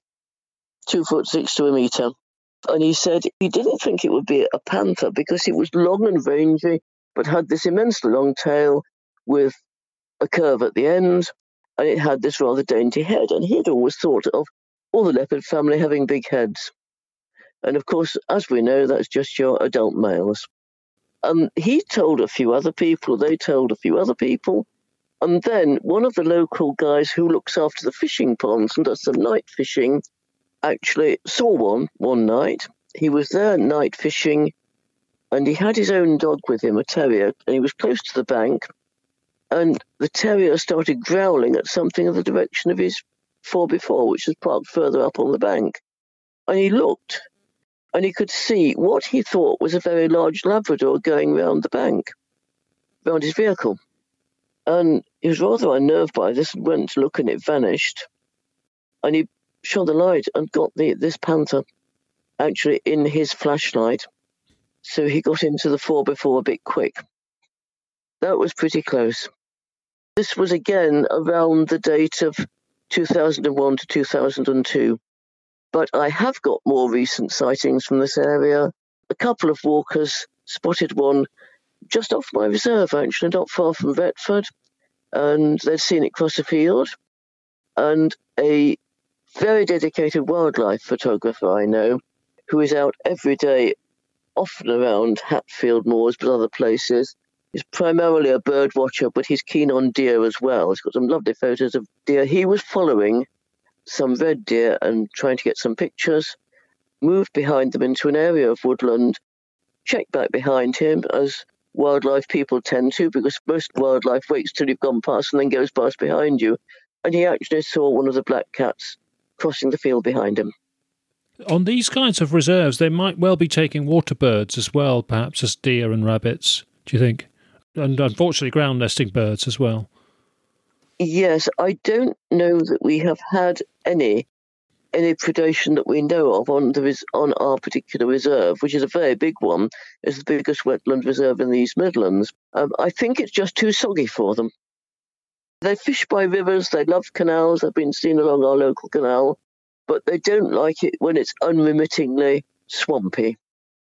2'6" to a metre. And he said he didn't think it would be a panther because it was long and rangy, but had this immensely long tail with a curve at the end, and it had this rather dainty head. And he'd always thought of all the leopard family having big heads. And of course, as we know, that's just your adult males. He told a few other people, they told a few other people, and then one of the local guys who looks after the fishing ponds and does some night fishing actually saw one night. He was there night fishing, and he had his own dog with him, a terrier, and he was close to the bank, and the terrier started growling at something in the direction of his 4x4, which was parked further up on the bank. And he looked, and he could see what he thought was a very large Labrador going round the bank, round his vehicle. And he was rather unnerved by this and went to look, and it vanished. And he shone the light and got this panther actually in his flashlight. So he got into the 4x4 a bit quick. That was pretty close. This was again around the date of 2001 to 2002. But I have got more recent sightings from this area. A couple of walkers spotted one just off my reserve, actually, not far from Retford, and they'd seen it cross a field. And a very dedicated wildlife photographer I know, who is out every day, often around Hatfield Moors, but other places. He's primarily a bird watcher, but he's keen on deer as well. He's got some lovely photos of deer. He was following some red deer and trying to get some pictures, moved behind them into an area of woodland, checked back behind him, as wildlife people tend to, because most wildlife waits till you've gone past and then goes past behind you. And he actually saw one of the black cats crossing the field behind him. On these kinds of reserves, they might well be taking water birds as well, perhaps as deer and rabbits, do you think? And unfortunately ground nesting birds as well. Yes, I don't know that we have had any predation that we know of on our particular reserve, which is a very big one. It's the biggest wetland reserve in the East Midlands. I think it's just too soggy for them. They fish by rivers, they love canals, they've been seen along our local canal, but they don't like it when it's unremittingly swampy.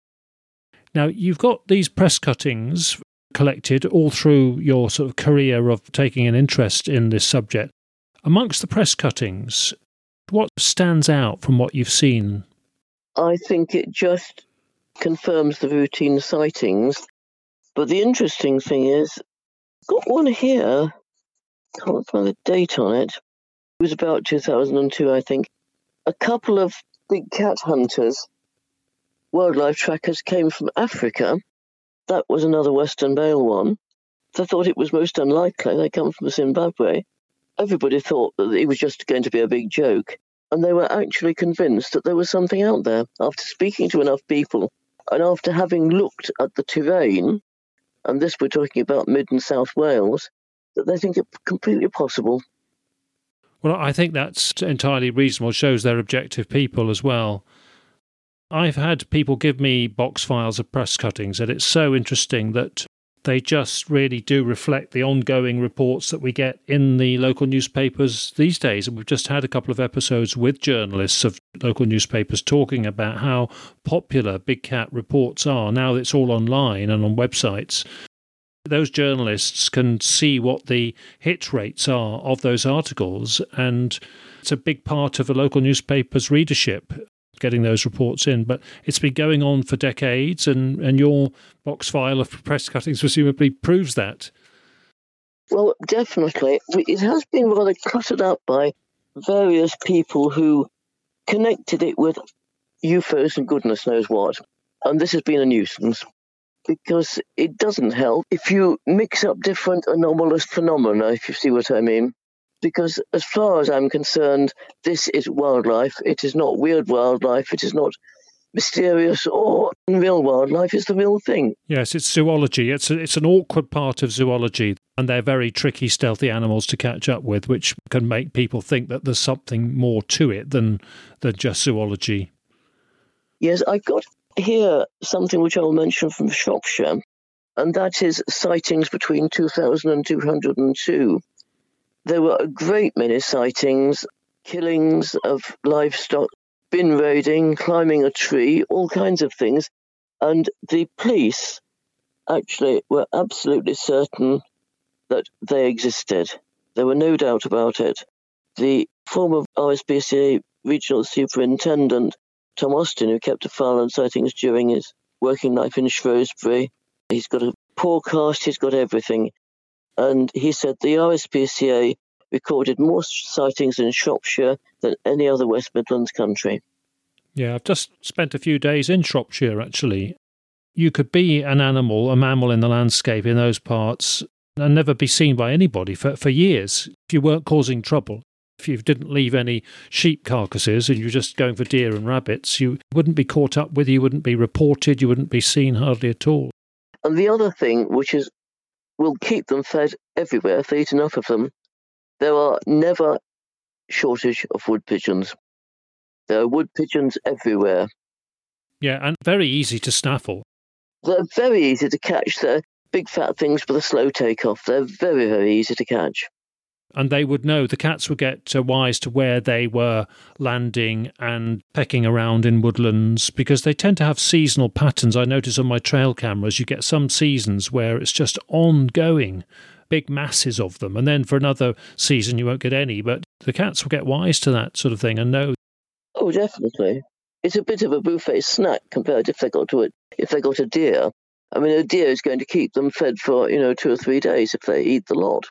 Now, you've got these press cuttings collected all through your sort of career of taking an interest in this subject. Amongst the press cuttings, what stands out from what you've seen? I think it just confirms the routine sightings. But the interesting thing is, I've got one here, can't find the date on it. It was about 2002, I think. A couple of big cat hunters, wildlife trackers, came from Africa. That was another Western male one. They thought it was most unlikely. They come from Zimbabwe. Everybody thought that it was just going to be a big joke. And they were actually convinced that there was something out there. After speaking to enough people, and after having looked at the terrain, and this we're talking about Mid and South Wales, that they think it's completely possible. Well, I think that's entirely reasonable. Shows they're objective people as well. I've had people give me box files of press cuttings, and it's so interesting that they just really do reflect the ongoing reports that we get in the local newspapers these days. And we've just had a couple of episodes with journalists of local newspapers talking about how popular big cat reports are. Now that it's all online and on websites, those journalists can see what the hit rates are of those articles, and it's a big part of a local newspaper's readership getting those reports in. But it's been going on for decades, and your box file of press cuttings presumably proves that. Well, definitely. It has been rather cluttered up by various people who connected it with UFOs and goodness knows what. And this has been a nuisance, because it doesn't help if you mix up different anomalous phenomena, if you see what I mean. Because as far as I'm concerned, this is wildlife. It is not weird wildlife. It is not mysterious or real wildlife is the real thing. Yes, it's zoology. It's an awkward part of zoology, and they're very tricky, stealthy animals to catch up with, which can make people think that there's something more to it than just zoology. Yes, I got here something which I'll mention from Shropshire, and that is sightings between 2000 and 202. There were a great many sightings, killings of livestock, bin raiding, climbing a tree, all kinds of things. And the police actually were absolutely certain that they existed. There were no doubt about it. The former RSPCA regional superintendent, Tom Austin, who kept a file on sightings during his working life in Shrewsbury, he's got a forecast, he's got everything. And he said the RSPCA recorded more sightings in Shropshire than any other West Midlands country. Yeah, I've just spent a few days in Shropshire, actually. You could be an animal, a mammal in the landscape in those parts and never be seen by anybody for years if you weren't causing trouble. If you didn't leave any sheep carcasses and you're just going for deer and rabbits, you wouldn't be caught up with, you wouldn't be reported, you wouldn't be seen hardly at all. And the other thing, which is, will keep them fed everywhere if they eat enough of them, there are never shortage of wood pigeons. There are wood pigeons everywhere. Yeah, and very easy to snaffle. They're very easy to catch. They're big fat things with a slow takeoff. They're very, very easy to catch. And they would know, the cats would get wise to where they were landing and pecking around in woodlands, because they tend to have seasonal patterns. I notice on my trail cameras, you get some seasons where it's just ongoing, big masses of them. And then for another season, you won't get any. But the cats will get wise to that sort of thing and know. Oh, definitely. It's a bit of a buffet snack compared if they got a deer. I mean, a deer is going to keep them fed for, 2 or 3 days if they eat the lot.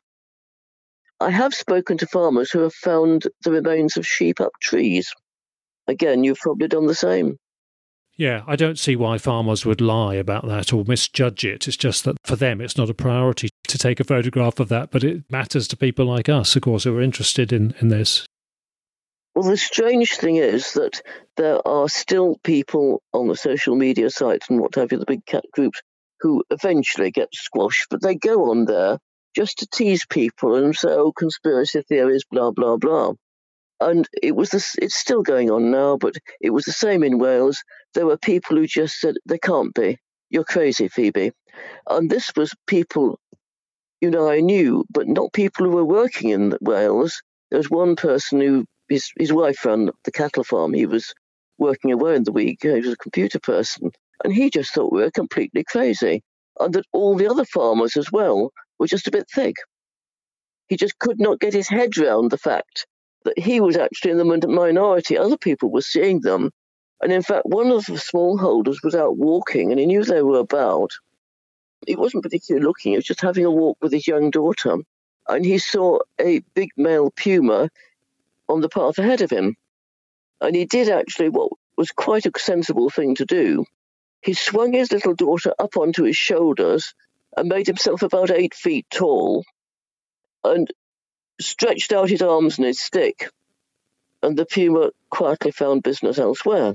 I have spoken to farmers who have found the remains of sheep up trees. Again, you've probably done the same. Yeah, I don't see why farmers would lie about that or misjudge it. It's just that for them, it's not a priority to take a photograph of that, but it matters to people like us, of course, who are interested in this. Well, the strange thing is that there are still people on the social media sites and what have you, the big cat groups, who eventually get squashed, but they go on there just to tease people and say, oh, conspiracy theories, blah, blah, blah. And it's still going on now, but it was the same in Wales. There were people who just said, they can't be. You're crazy, Phoebe. And this was people, I knew, but not people who were working in Wales. There was one person who, his wife ran the cattle farm. He was working away in the week. He was a computer person. And he just thought we were completely crazy. And that all the other farmers as well were just a bit thick. He just could not get his head round the fact that he was actually in the minority. Other people were seeing them. And in fact, one of the smallholders was out walking and he knew they were about. He wasn't particularly looking. He was just having a walk with his young daughter. And he saw a big male puma on the path ahead of him. And he did actually what was quite a sensible thing to do. He swung his little daughter up onto his shoulders and made himself about 8 feet tall and stretched out his arms and his stick. And the puma quietly found business elsewhere.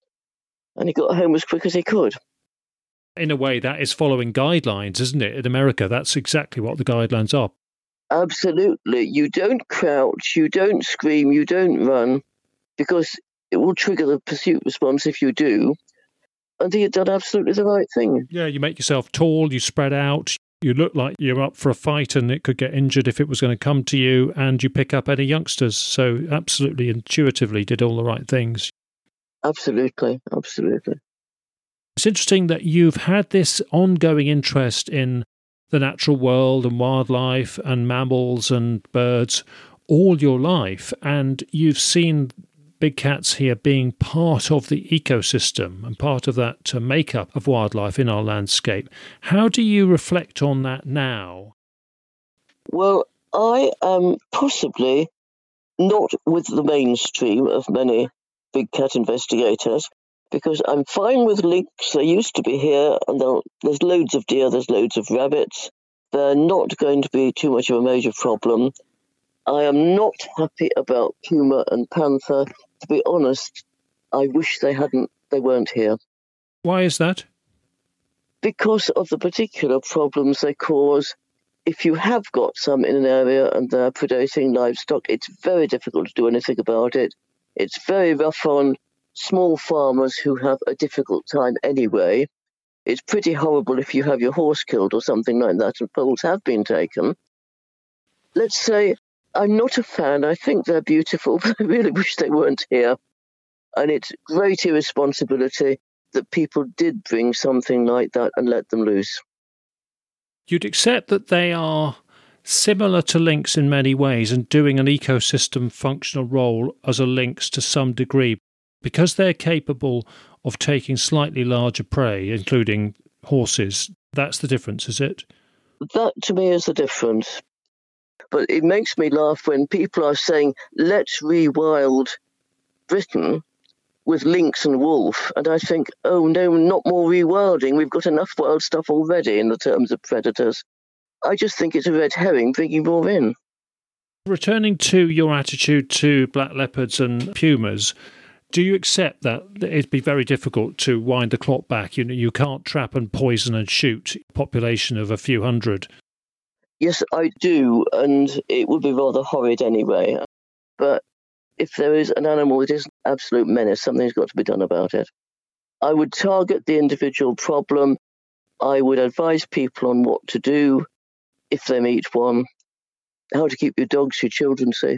And he got home as quick as he could. In a way, that is following guidelines, isn't it? In America, that's exactly what the guidelines are. Absolutely. You don't crouch, you don't scream, you don't run, because it will trigger the pursuit response if you do. And he had done absolutely the right thing. Yeah, you make yourself tall, you spread out, you look like you're up for a fight and it could get injured if it was going to come to you, and you pick up any youngsters. So absolutely intuitively did all the right things. Absolutely, absolutely. It's interesting that you've had this ongoing interest in the natural world and wildlife and mammals and birds all your life, and you've seen big cats here being part of the ecosystem and part of that makeup of wildlife in our landscape. How do you reflect on that now? Well, I am possibly not with the mainstream of many big cat investigators, because I'm fine with lynx. They used to be here, and there's loads of deer, there's loads of rabbits. They're not going to be too much of a major problem. I am not happy about puma and panther. To be honest, I wish they hadn't they weren't here. Why is that? Because of the particular problems they cause. If you have got some in an area and they're predating livestock, it's very difficult to do anything about it. It's very rough on small farmers who have a difficult time anyway. It's pretty horrible if you have your horse killed or something like that, and foals have been taken. Let's say I'm not a fan. I think they're beautiful, but I really wish they weren't here. And it's great irresponsibility that people did bring something like that and let them loose. You'd accept that they are similar to lynx in many ways and doing an ecosystem functional role as a lynx to some degree, because they're capable of taking slightly larger prey, including horses. That's the difference, is it? That, to me, is the difference. But it makes me laugh when people are saying, let's rewild Britain with lynx and wolf. And I think, oh, no, not more rewilding. We've got enough wild stuff already in the terms of predators. I just think it's a red herring bringing more in. Returning to your attitude to black leopards and pumas, do you accept that it'd be very difficult to wind the clock back? You can't trap and poison and shoot a population of a few hundred. Yes, I do, and it would be rather horrid anyway. But if there is an animal that is an absolute menace, something's got to be done about it. I would target the individual problem. I would advise people on what to do if they meet one, how to keep your dogs, your children safe.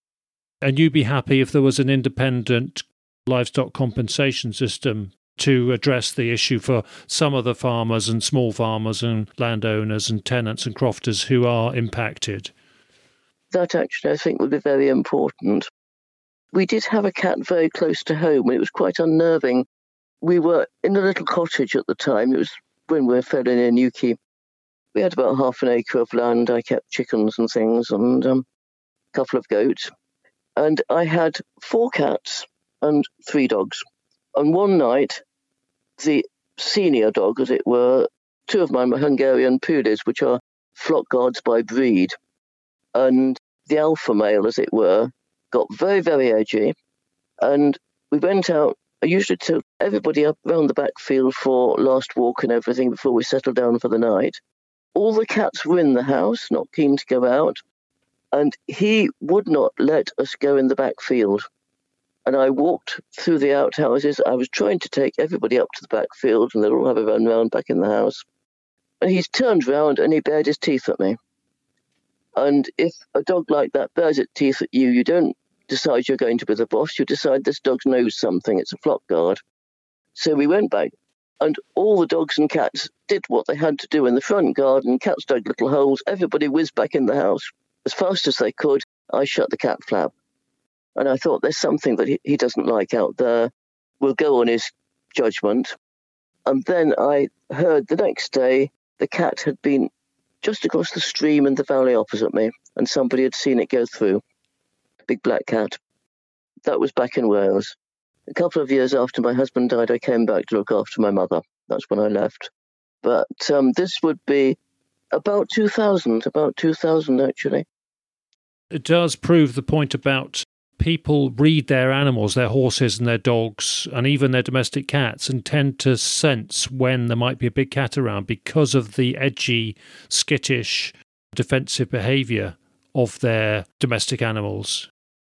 And you'd be happy if there was an independent livestock compensation system to address the issue for some of the farmers and small farmers and landowners and tenants and crofters who are impacted? That actually I think would be very important. We did have a cat very close to home, and it was quite unnerving. We were in a little cottage at the time. It was when we were fairly near Newquay. We had about half an acre of land. I kept chickens and things and a couple of goats. And I had 4 cats and 3 dogs. And one night, the senior dog, as it were, 2 of mine were Hungarian Pulis, which are flock guards by breed. And the alpha male, as it were, got very, very edgy. And we went out. I usually took everybody up around the back field for last walk and everything before we settled down for the night. All the cats were in the house, not keen to go out. And he would not let us go in the back field. And I walked through the outhouses. I was trying to take everybody up to the back field, and they'll all have a run round back in the house. And he's turned round and he bared his teeth at me. And if a dog like that bares its teeth at you, you don't decide you're going to be the boss. You decide this dog knows something. It's a flock guard. So we went back, and all the dogs and cats did what they had to do in the front garden. Cats dug little holes. Everybody whizzed back in the house. As fast as they could, I shut the cat flap. And I thought, there's something that he doesn't like out there. We'll go on his judgment. And then I heard the next day the cat had been just across the stream in the valley opposite me, and somebody had seen it go through. Big black cat. That was back in Wales. A couple of years after my husband died, I came back to look after my mother. That's when I left. But this would be about 2000 actually. It does prove the point about people read their animals, their horses and their dogs, and even their domestic cats, and tend to sense when there might be a big cat around because of the edgy, skittish, defensive behaviour of their domestic animals.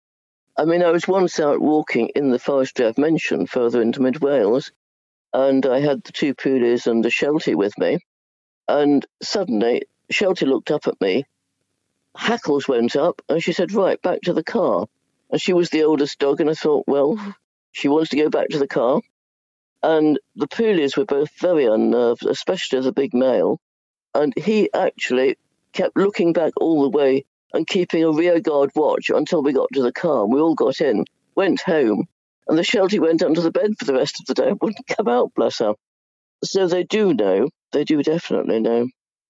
I mean, I was once out walking in the forestry I've mentioned, further into mid Wales, and I had the 2 Pulis and the Sheltie with me, and suddenly Sheltie looked up at me, hackles went up, and she said, right, back to the car. And she was the oldest dog, and I thought, well, she wants to go back to the car. And the Pulis were both very unnerved, especially the big male, and he actually kept looking back all the way and keeping a rearguard watch until we got to the car. We all got in, went home, and the Sheltie went under the bed for the rest of the day and wouldn't come out, bless her. So they do know. They do definitely know.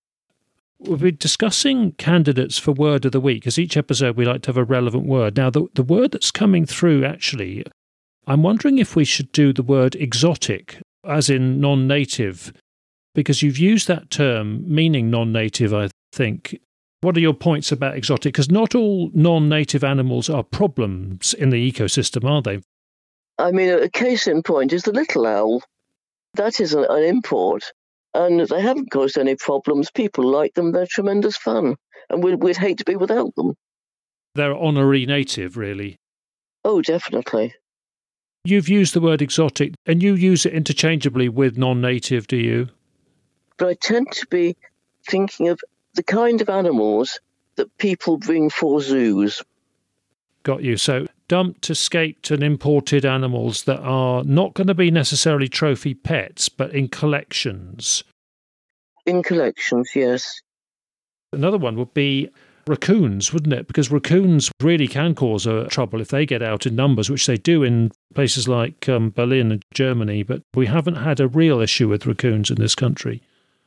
We'll be discussing candidates for Word of the Week, as each episode we like to have a relevant word. Now, the word that's coming through, actually, I'm wondering if we should do the word exotic, as in non-native, because you've used that term meaning non-native, I think. What are your points about exotic? Because not all non-native animals are problems in the ecosystem, are they? I mean, a case in point is the little owl. That is an import, and they haven't caused any problems. People like them. They're tremendous fun, and we'd hate to be without them. They're honorary native, really. Oh, definitely. You've used the word exotic, and you use it interchangeably with non-native, do you? But I tend to be thinking of the kind of animals that people bring for zoos. Got you. So dumped, escaped and imported animals that are not going to be necessarily trophy pets, but in collections. In collections, yes. Another one would be raccoons, wouldn't it? Because raccoons really can cause trouble if they get out in numbers, which they do in places like Berlin and Germany, but we haven't had a real issue with raccoons in this country.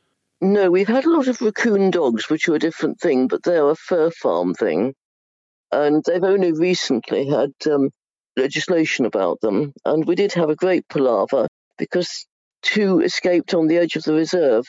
No, we've had a lot of raccoon dogs, which are a different thing, but they're a fur farm thing. And they've only recently had legislation about them. And we did have a great palaver because 2 escaped on the edge of the reserve.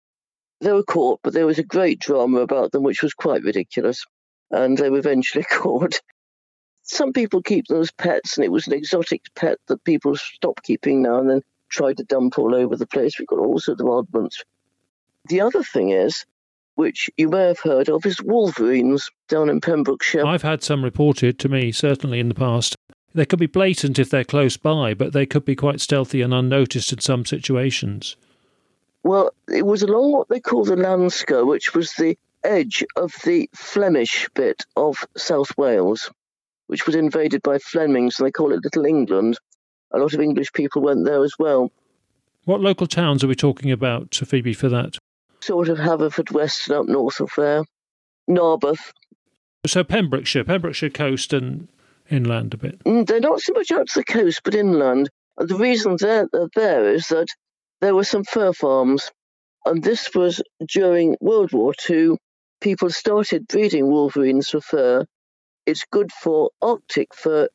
They were caught, but there was a great drama about them, which was quite ridiculous. And they were eventually caught. Some people keep them as pets, and it was an exotic pet that people stopped keeping now and then tried to dump all over the place. We've got all sorts of oddments. The other thing is, which you may have heard of, is wolverines down in Pembrokeshire. I've had some reported to me, certainly in the past. They could be blatant if they're close by, but they could be quite stealthy and unnoticed in some situations. Well, it was along what they call the Lanska, which was the edge of the Flemish bit of South Wales, which was invaded by Flemings, and they call it Little England. A lot of English people went there as well. What local towns are we talking about, Phoebe, for that? Sort of Haverfordwest and up north of there. Narberth. So Pembrokeshire coast and inland a bit. They're not so much out to the coast, but inland. And the reason they're there is that there were some fur farms, and this was during World War II. People started breeding wolverines for fur. It's good for Arctic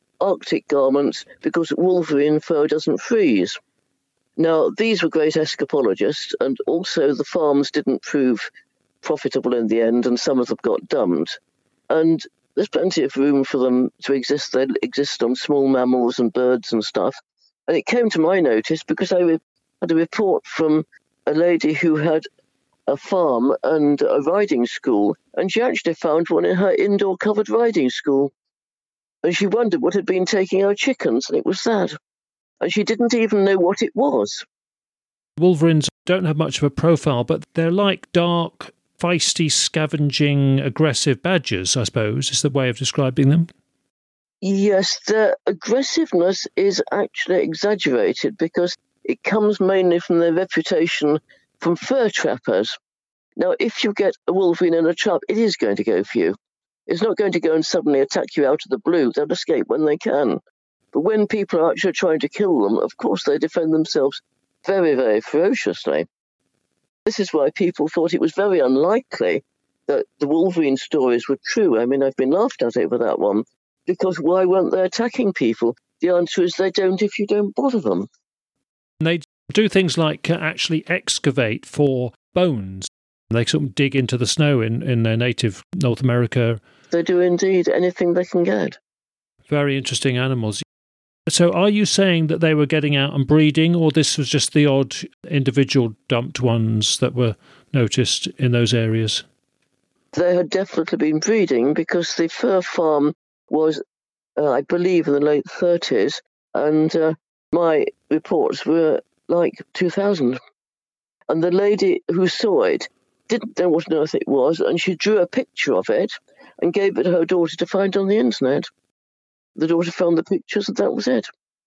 garments, because wolverine fur doesn't freeze. Now, these were great escapologists, and also the farms didn't prove profitable in the end, and some of them got dumped. And there's plenty of room for them to exist. They exist on small mammals and birds and stuff. And it came to my notice because I had a report from a lady who had a farm and a riding school, and she actually found one in her indoor covered riding school. And she wondered what had been taking our chickens, and it was that. And she didn't even know what it was. Wolverines don't have much of a profile, but they're like dark, feisty, scavenging, aggressive badgers, I suppose, is the way of describing them. Yes, their aggressiveness is actually exaggerated because it comes mainly from their reputation from fur trappers. Now, if you get a wolverine in a trap, it is going to go for you. It's not going to go and suddenly attack you out of the blue. They'll escape when they can. But when people are actually trying to kill them, of course they defend themselves very, very ferociously. This is why people thought it was very unlikely that the Wolverine stories were true. I mean, I've been laughed at over that one, because why weren't they attacking people? The answer is they don't if you don't bother them. They do things like actually excavate for bones. They sort of dig into the snow in their native North America. They do indeed, anything they can get. Very interesting animals. So are you saying that they were getting out and breeding, or this was just the odd individual dumped ones that were noticed in those areas? They had definitely been breeding because the fur farm was, I believe, in the late 30s, and my reports were like 2000. And the lady who saw it didn't know what on earth it was, and she drew a picture of it and gave it to her daughter to find on the internet. The daughter found the pictures, and that was it.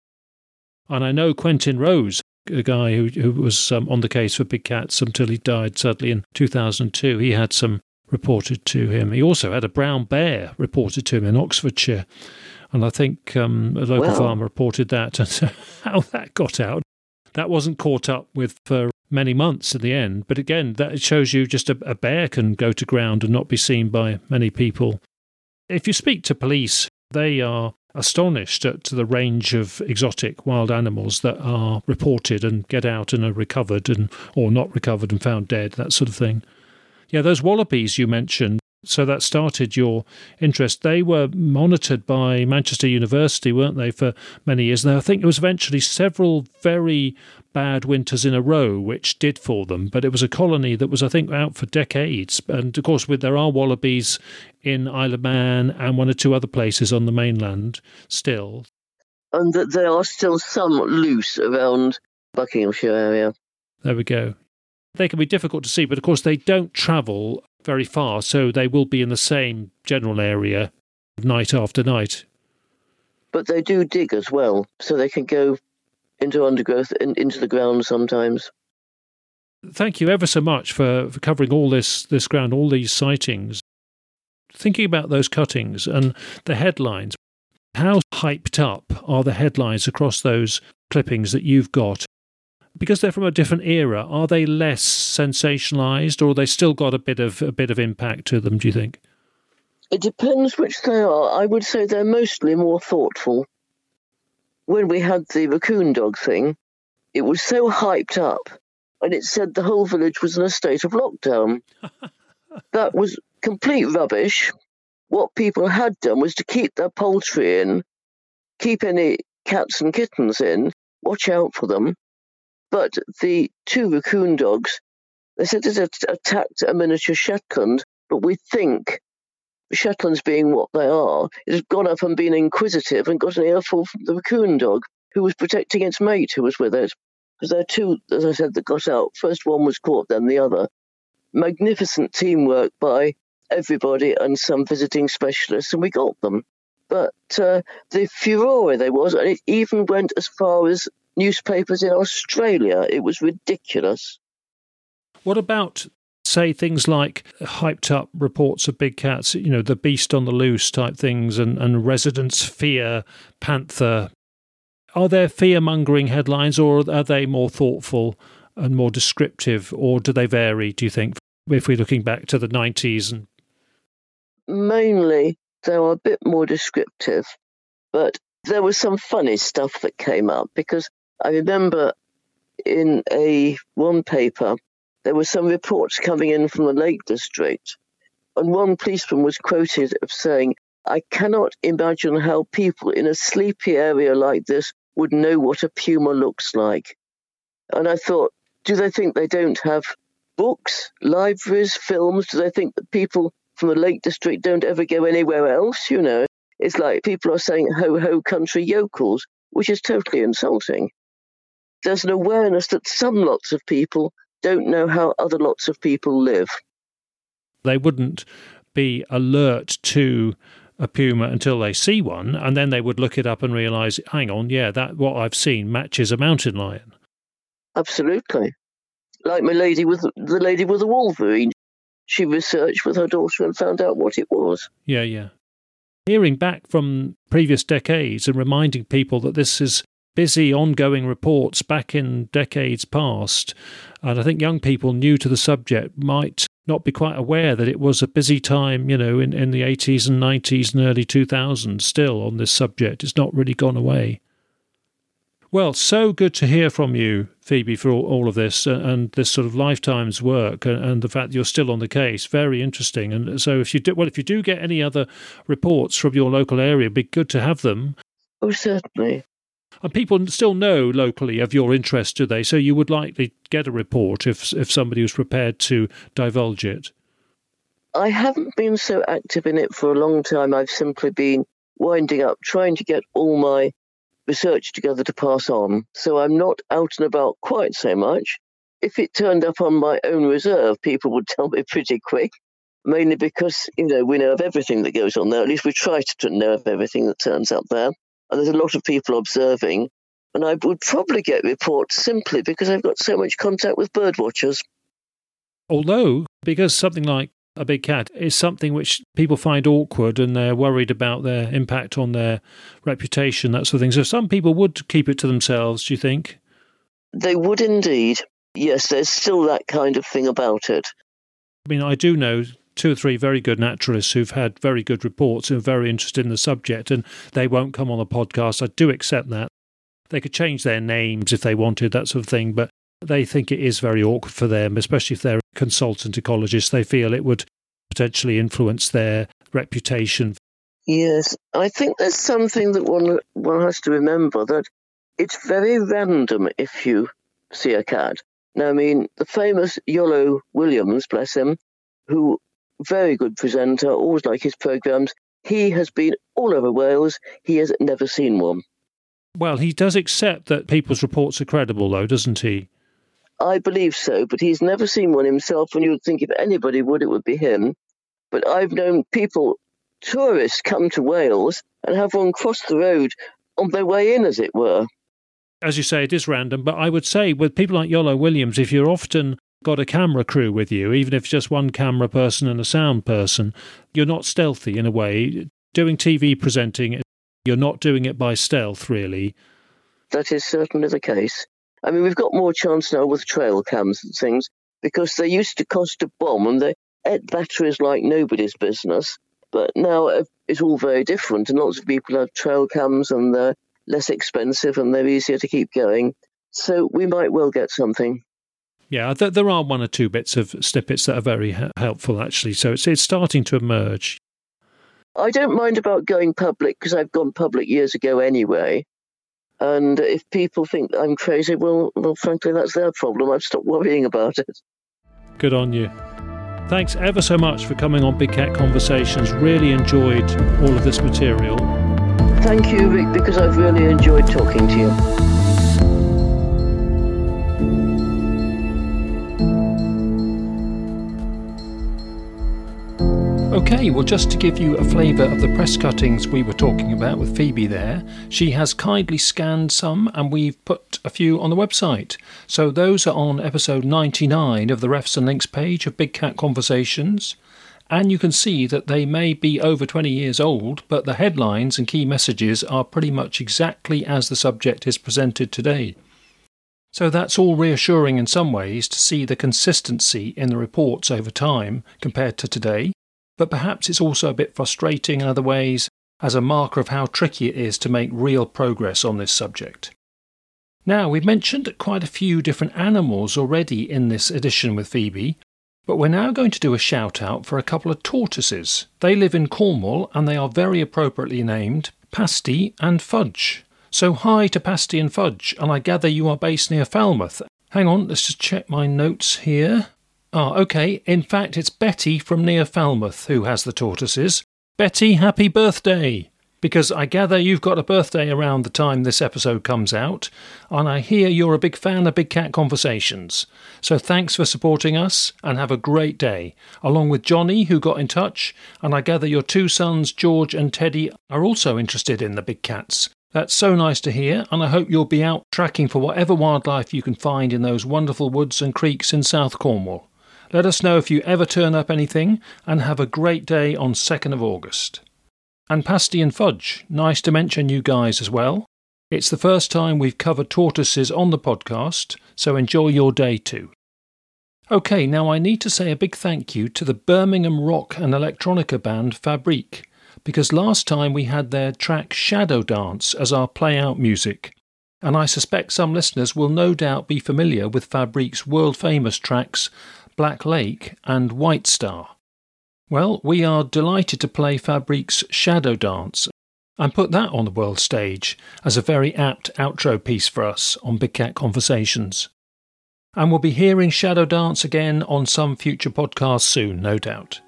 And I know Quentin Rose, a guy who was on the case for big cats until he died sadly in 2002. He had some reported to him. He also had a brown bear reported to him in Oxfordshire. And I think a local farmer reported that. And how that got out, that wasn't caught up with for many months in the end. But again, that shows you just a bear can go to ground and not be seen by many people. If you speak to police, they are astonished at the range of exotic wild animals that are reported and get out and are recovered or not recovered and found dead, that sort of thing. Yeah, those wallabies you mentioned, So that started your interest. They were monitored by Manchester University, weren't they, for many years? And I think it was eventually several very bad winters in a row which did for them. But it was a colony that was, I think, out for decades. And, of course, there are wallabies in Isle of Man and one or two other places on the mainland still. And that there are still some loose around Buckinghamshire area. There we go. They can be difficult to see, but, of course, they don't travel very far, so they will be in the same general area night after night. But they do dig as well, so they can go into undergrowth and into the ground sometimes. Thank you ever so much for covering all this ground, all these sightings. Thinking about those cuttings and the headlines, how hyped up are the headlines across those clippings that you've got? Because they're from a different era, are they less sensationalised, or they still got a bit of impact to them, do you think? It depends which they are. I would say they're mostly more thoughtful. When we had the raccoon dog thing, it was so hyped up, and it said the whole village was in a state of lockdown. That was complete rubbish. What people had done was to keep their poultry in, keep any cats and kittens in, watch out for them. But the two raccoon dogs, they said it attacked a miniature Shetland, but we think, Shetlands being what they are, it had gone up and been inquisitive and got an earful from the raccoon dog, who was protecting its mate who was with it. Because there are two, as I said, that got out. First one was caught, then the other. Magnificent teamwork by everybody and some visiting specialists, and we got them. But the furore there was, and it even went as far as newspapers in Australia. It was ridiculous. What about, say, things like hyped up reports of big cats, the beast on the loose type things, and residents fear panther? Are there fear-mongering headlines, or are they more thoughtful and more descriptive, or do they vary, do you think, if we're looking back to the 90s? Mainly, they are a bit more descriptive, but there was some funny stuff that came up, because I remember in one paper, there were some reports coming in from the Lake District, and one policeman was quoted of saying, "I cannot imagine how people in a sleepy area like this would know what a puma looks like." And I thought, do they think they don't have books, libraries, films? Do they think that people from the Lake District don't ever go anywhere else? It's like people are saying ho-ho country yokels, which is totally insulting. There's an awareness that some lots of people don't know how other lots of people live. They wouldn't be alert to a puma until they see one, and then they would look it up and realise, hang on, that what I've seen matches a mountain lion. Absolutely. Like the lady with the wolverine. She researched with her daughter and found out what it was. Yeah. Hearing back from previous decades and reminding people that this is busy, ongoing reports back in decades past. And I think young people new to the subject might not be quite aware that it was a busy time, in the 80s and 90s and early 2000s still on this subject. It's not really gone away. Well, so good to hear from you, Phoebe, for all of this and this sort of lifetime's work and the fact that you're still on the case. Very interesting. And so if you do get any other reports from your local area, it'd be good to have them. Oh, certainly. And people still know locally of your interest, do they? So you would likely get a report if somebody was prepared to divulge it. I haven't been so active in it for a long time. I've simply been winding up, trying to get all my research together to pass on. So I'm not out and about quite so much. If it turned up on my own reserve, people would tell me pretty quick, mainly because, we know of everything that goes on there. At least we try to know of everything that turns up there. And there's a lot of people observing. And I would probably get reports simply because I've got so much contact with bird watchers. Although, because something like a big cat is something which people find awkward and they're worried about their impact on their reputation, that sort of thing. So some people would keep it to themselves, do you think? They would indeed. Yes, there's still that kind of thing about it. I mean, I do know 2 or 3 very good naturalists who've had very good reports and are very interested in the subject, and they won't come on the podcast. I do accept that. They could change their names if they wanted, that sort of thing, but they think it is very awkward for them, especially if they're consultant ecologists. They feel it would potentially influence their reputation. Yes, I think there's something that one has to remember, that it's very random if you see a cat. Now, I mean, the famous Iolo Williams, bless him, who, very good presenter, always like his programmes, he has been all over Wales. He has never seen one. Well, he does accept that people's reports are credible, though, doesn't he? I believe so, but he's never seen one himself, and you would think if anybody would, it would be him. But I've known people, tourists, come to Wales and have one cross the road on their way in, as it were. As you say, it is random, but I would say with people like Iolo Williams, if you're often got a camera crew with you, even if it's just one camera person and a sound person, you're not stealthy in a way. Doing TV presenting, you're not doing it by stealth, really. That is certainly the case. I mean, we've got more chance now with trail cams and things, because they used to cost a bomb and they ate batteries like nobody's business. But now it's all very different, and lots of people have trail cams and they're less expensive and they're easier to keep going. So we might well get something. Yeah, there are one or two bits of snippets that are very helpful, actually. So it's starting to emerge. I don't mind about going public, because I've gone public years ago anyway. And if people think I'm crazy, well, frankly, that's their problem. I've stopped worrying about it. Good on you. Thanks ever so much for coming on Big Cat Conversations. Really enjoyed all of this material. Thank you, Rick, because I've really enjoyed talking to you. Okay, well, just to give you a flavour of the press cuttings we were talking about with Phoebe there, she has kindly scanned some and we've put a few on the website. So those are on episode 99 of the Refs and Links page of Big Cat Conversations. And you can see that they may be over 20 years old, but the headlines and key messages are pretty much exactly as the subject is presented today. So that's all reassuring in some ways to see the consistency in the reports over time compared to today. But perhaps it's also a bit frustrating in other ways as a marker of how tricky it is to make real progress on this subject. Now, we've mentioned quite a few different animals already in this edition with Phoebe, but we're now going to do a shout out for a couple of tortoises. They live in Cornwall and they are very appropriately named Pasty and Fudge. So hi to Pasty and Fudge, and I gather you are based near Falmouth. Hang on, let's just check my notes here. OK, in fact it's Betty from near Falmouth who has the tortoises. Betty, happy birthday! Because I gather you've got a birthday around the time this episode comes out, and I hear you're a big fan of Big Cat Conversations. So thanks for supporting us, and have a great day, along with Johnny, who got in touch, and I gather your two sons, George and Teddy, are also interested in the big cats. That's so nice to hear, and I hope you'll be out tracking for whatever wildlife you can find in those wonderful woods and creeks in South Cornwall. Let us know if you ever turn up anything, and have a great day on 2nd of August. And Pasty and Fudge, nice to mention you guys as well. It's the first time we've covered tortoises on the podcast, so enjoy your day too. OK, now I need to say a big thank you to the Birmingham rock and electronica band Fabrique, because last time we had their track Shadow Dance as our play-out music, and I suspect some listeners will no doubt be familiar with Fabrique's world-famous tracks Black Lake and White Star. Well, we are delighted to play Fabrique's Shadow Dance and put that on the world stage as a very apt outro piece for us on Big Cat Conversations. And we'll be hearing Shadow Dance again on some future podcast soon, no doubt.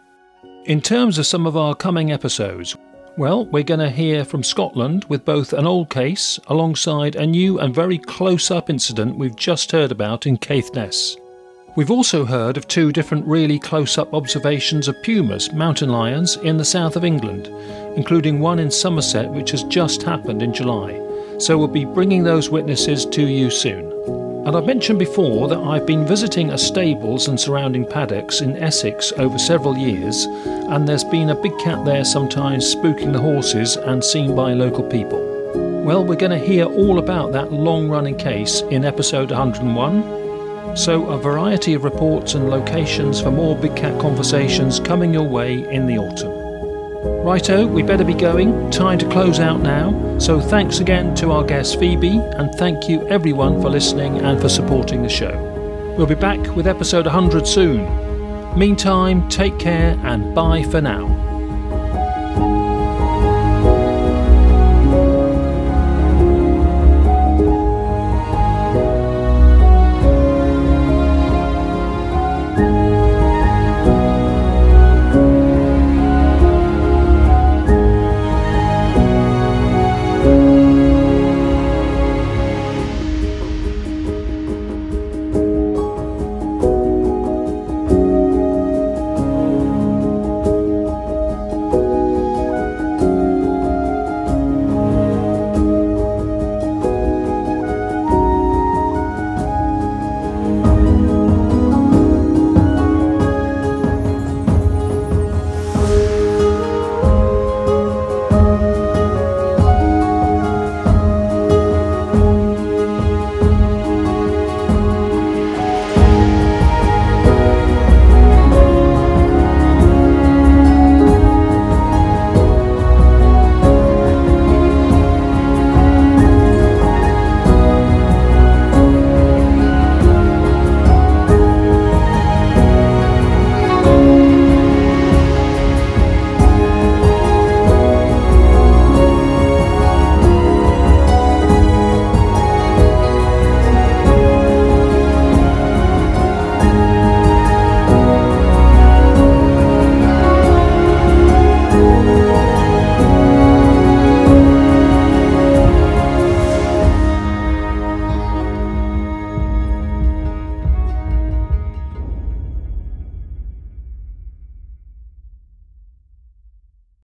In terms of some of our coming episodes, well, we're going to hear from Scotland with both an old case alongside a new and very close-up incident we've just heard about in Caithness. We've also heard of two different really close-up observations of pumas, mountain lions, in the south of England, including one in Somerset which has just happened in July. So we'll be bringing those witnesses to you soon. And I've mentioned before that I've been visiting a stables and surrounding paddocks in Essex over several years, and there's been a big cat there sometimes spooking the horses and seen by local people. Well, we're going to hear all about that long-running case in episode 101. So a variety of reports and locations for more Big Cat Conversations coming your way in the autumn. Righto, we better be going. Time to close out now. So thanks again to our guest Phoebe, and thank you everyone for listening and for supporting the show. We'll be back with episode 100 soon. Meantime, take care and bye for now.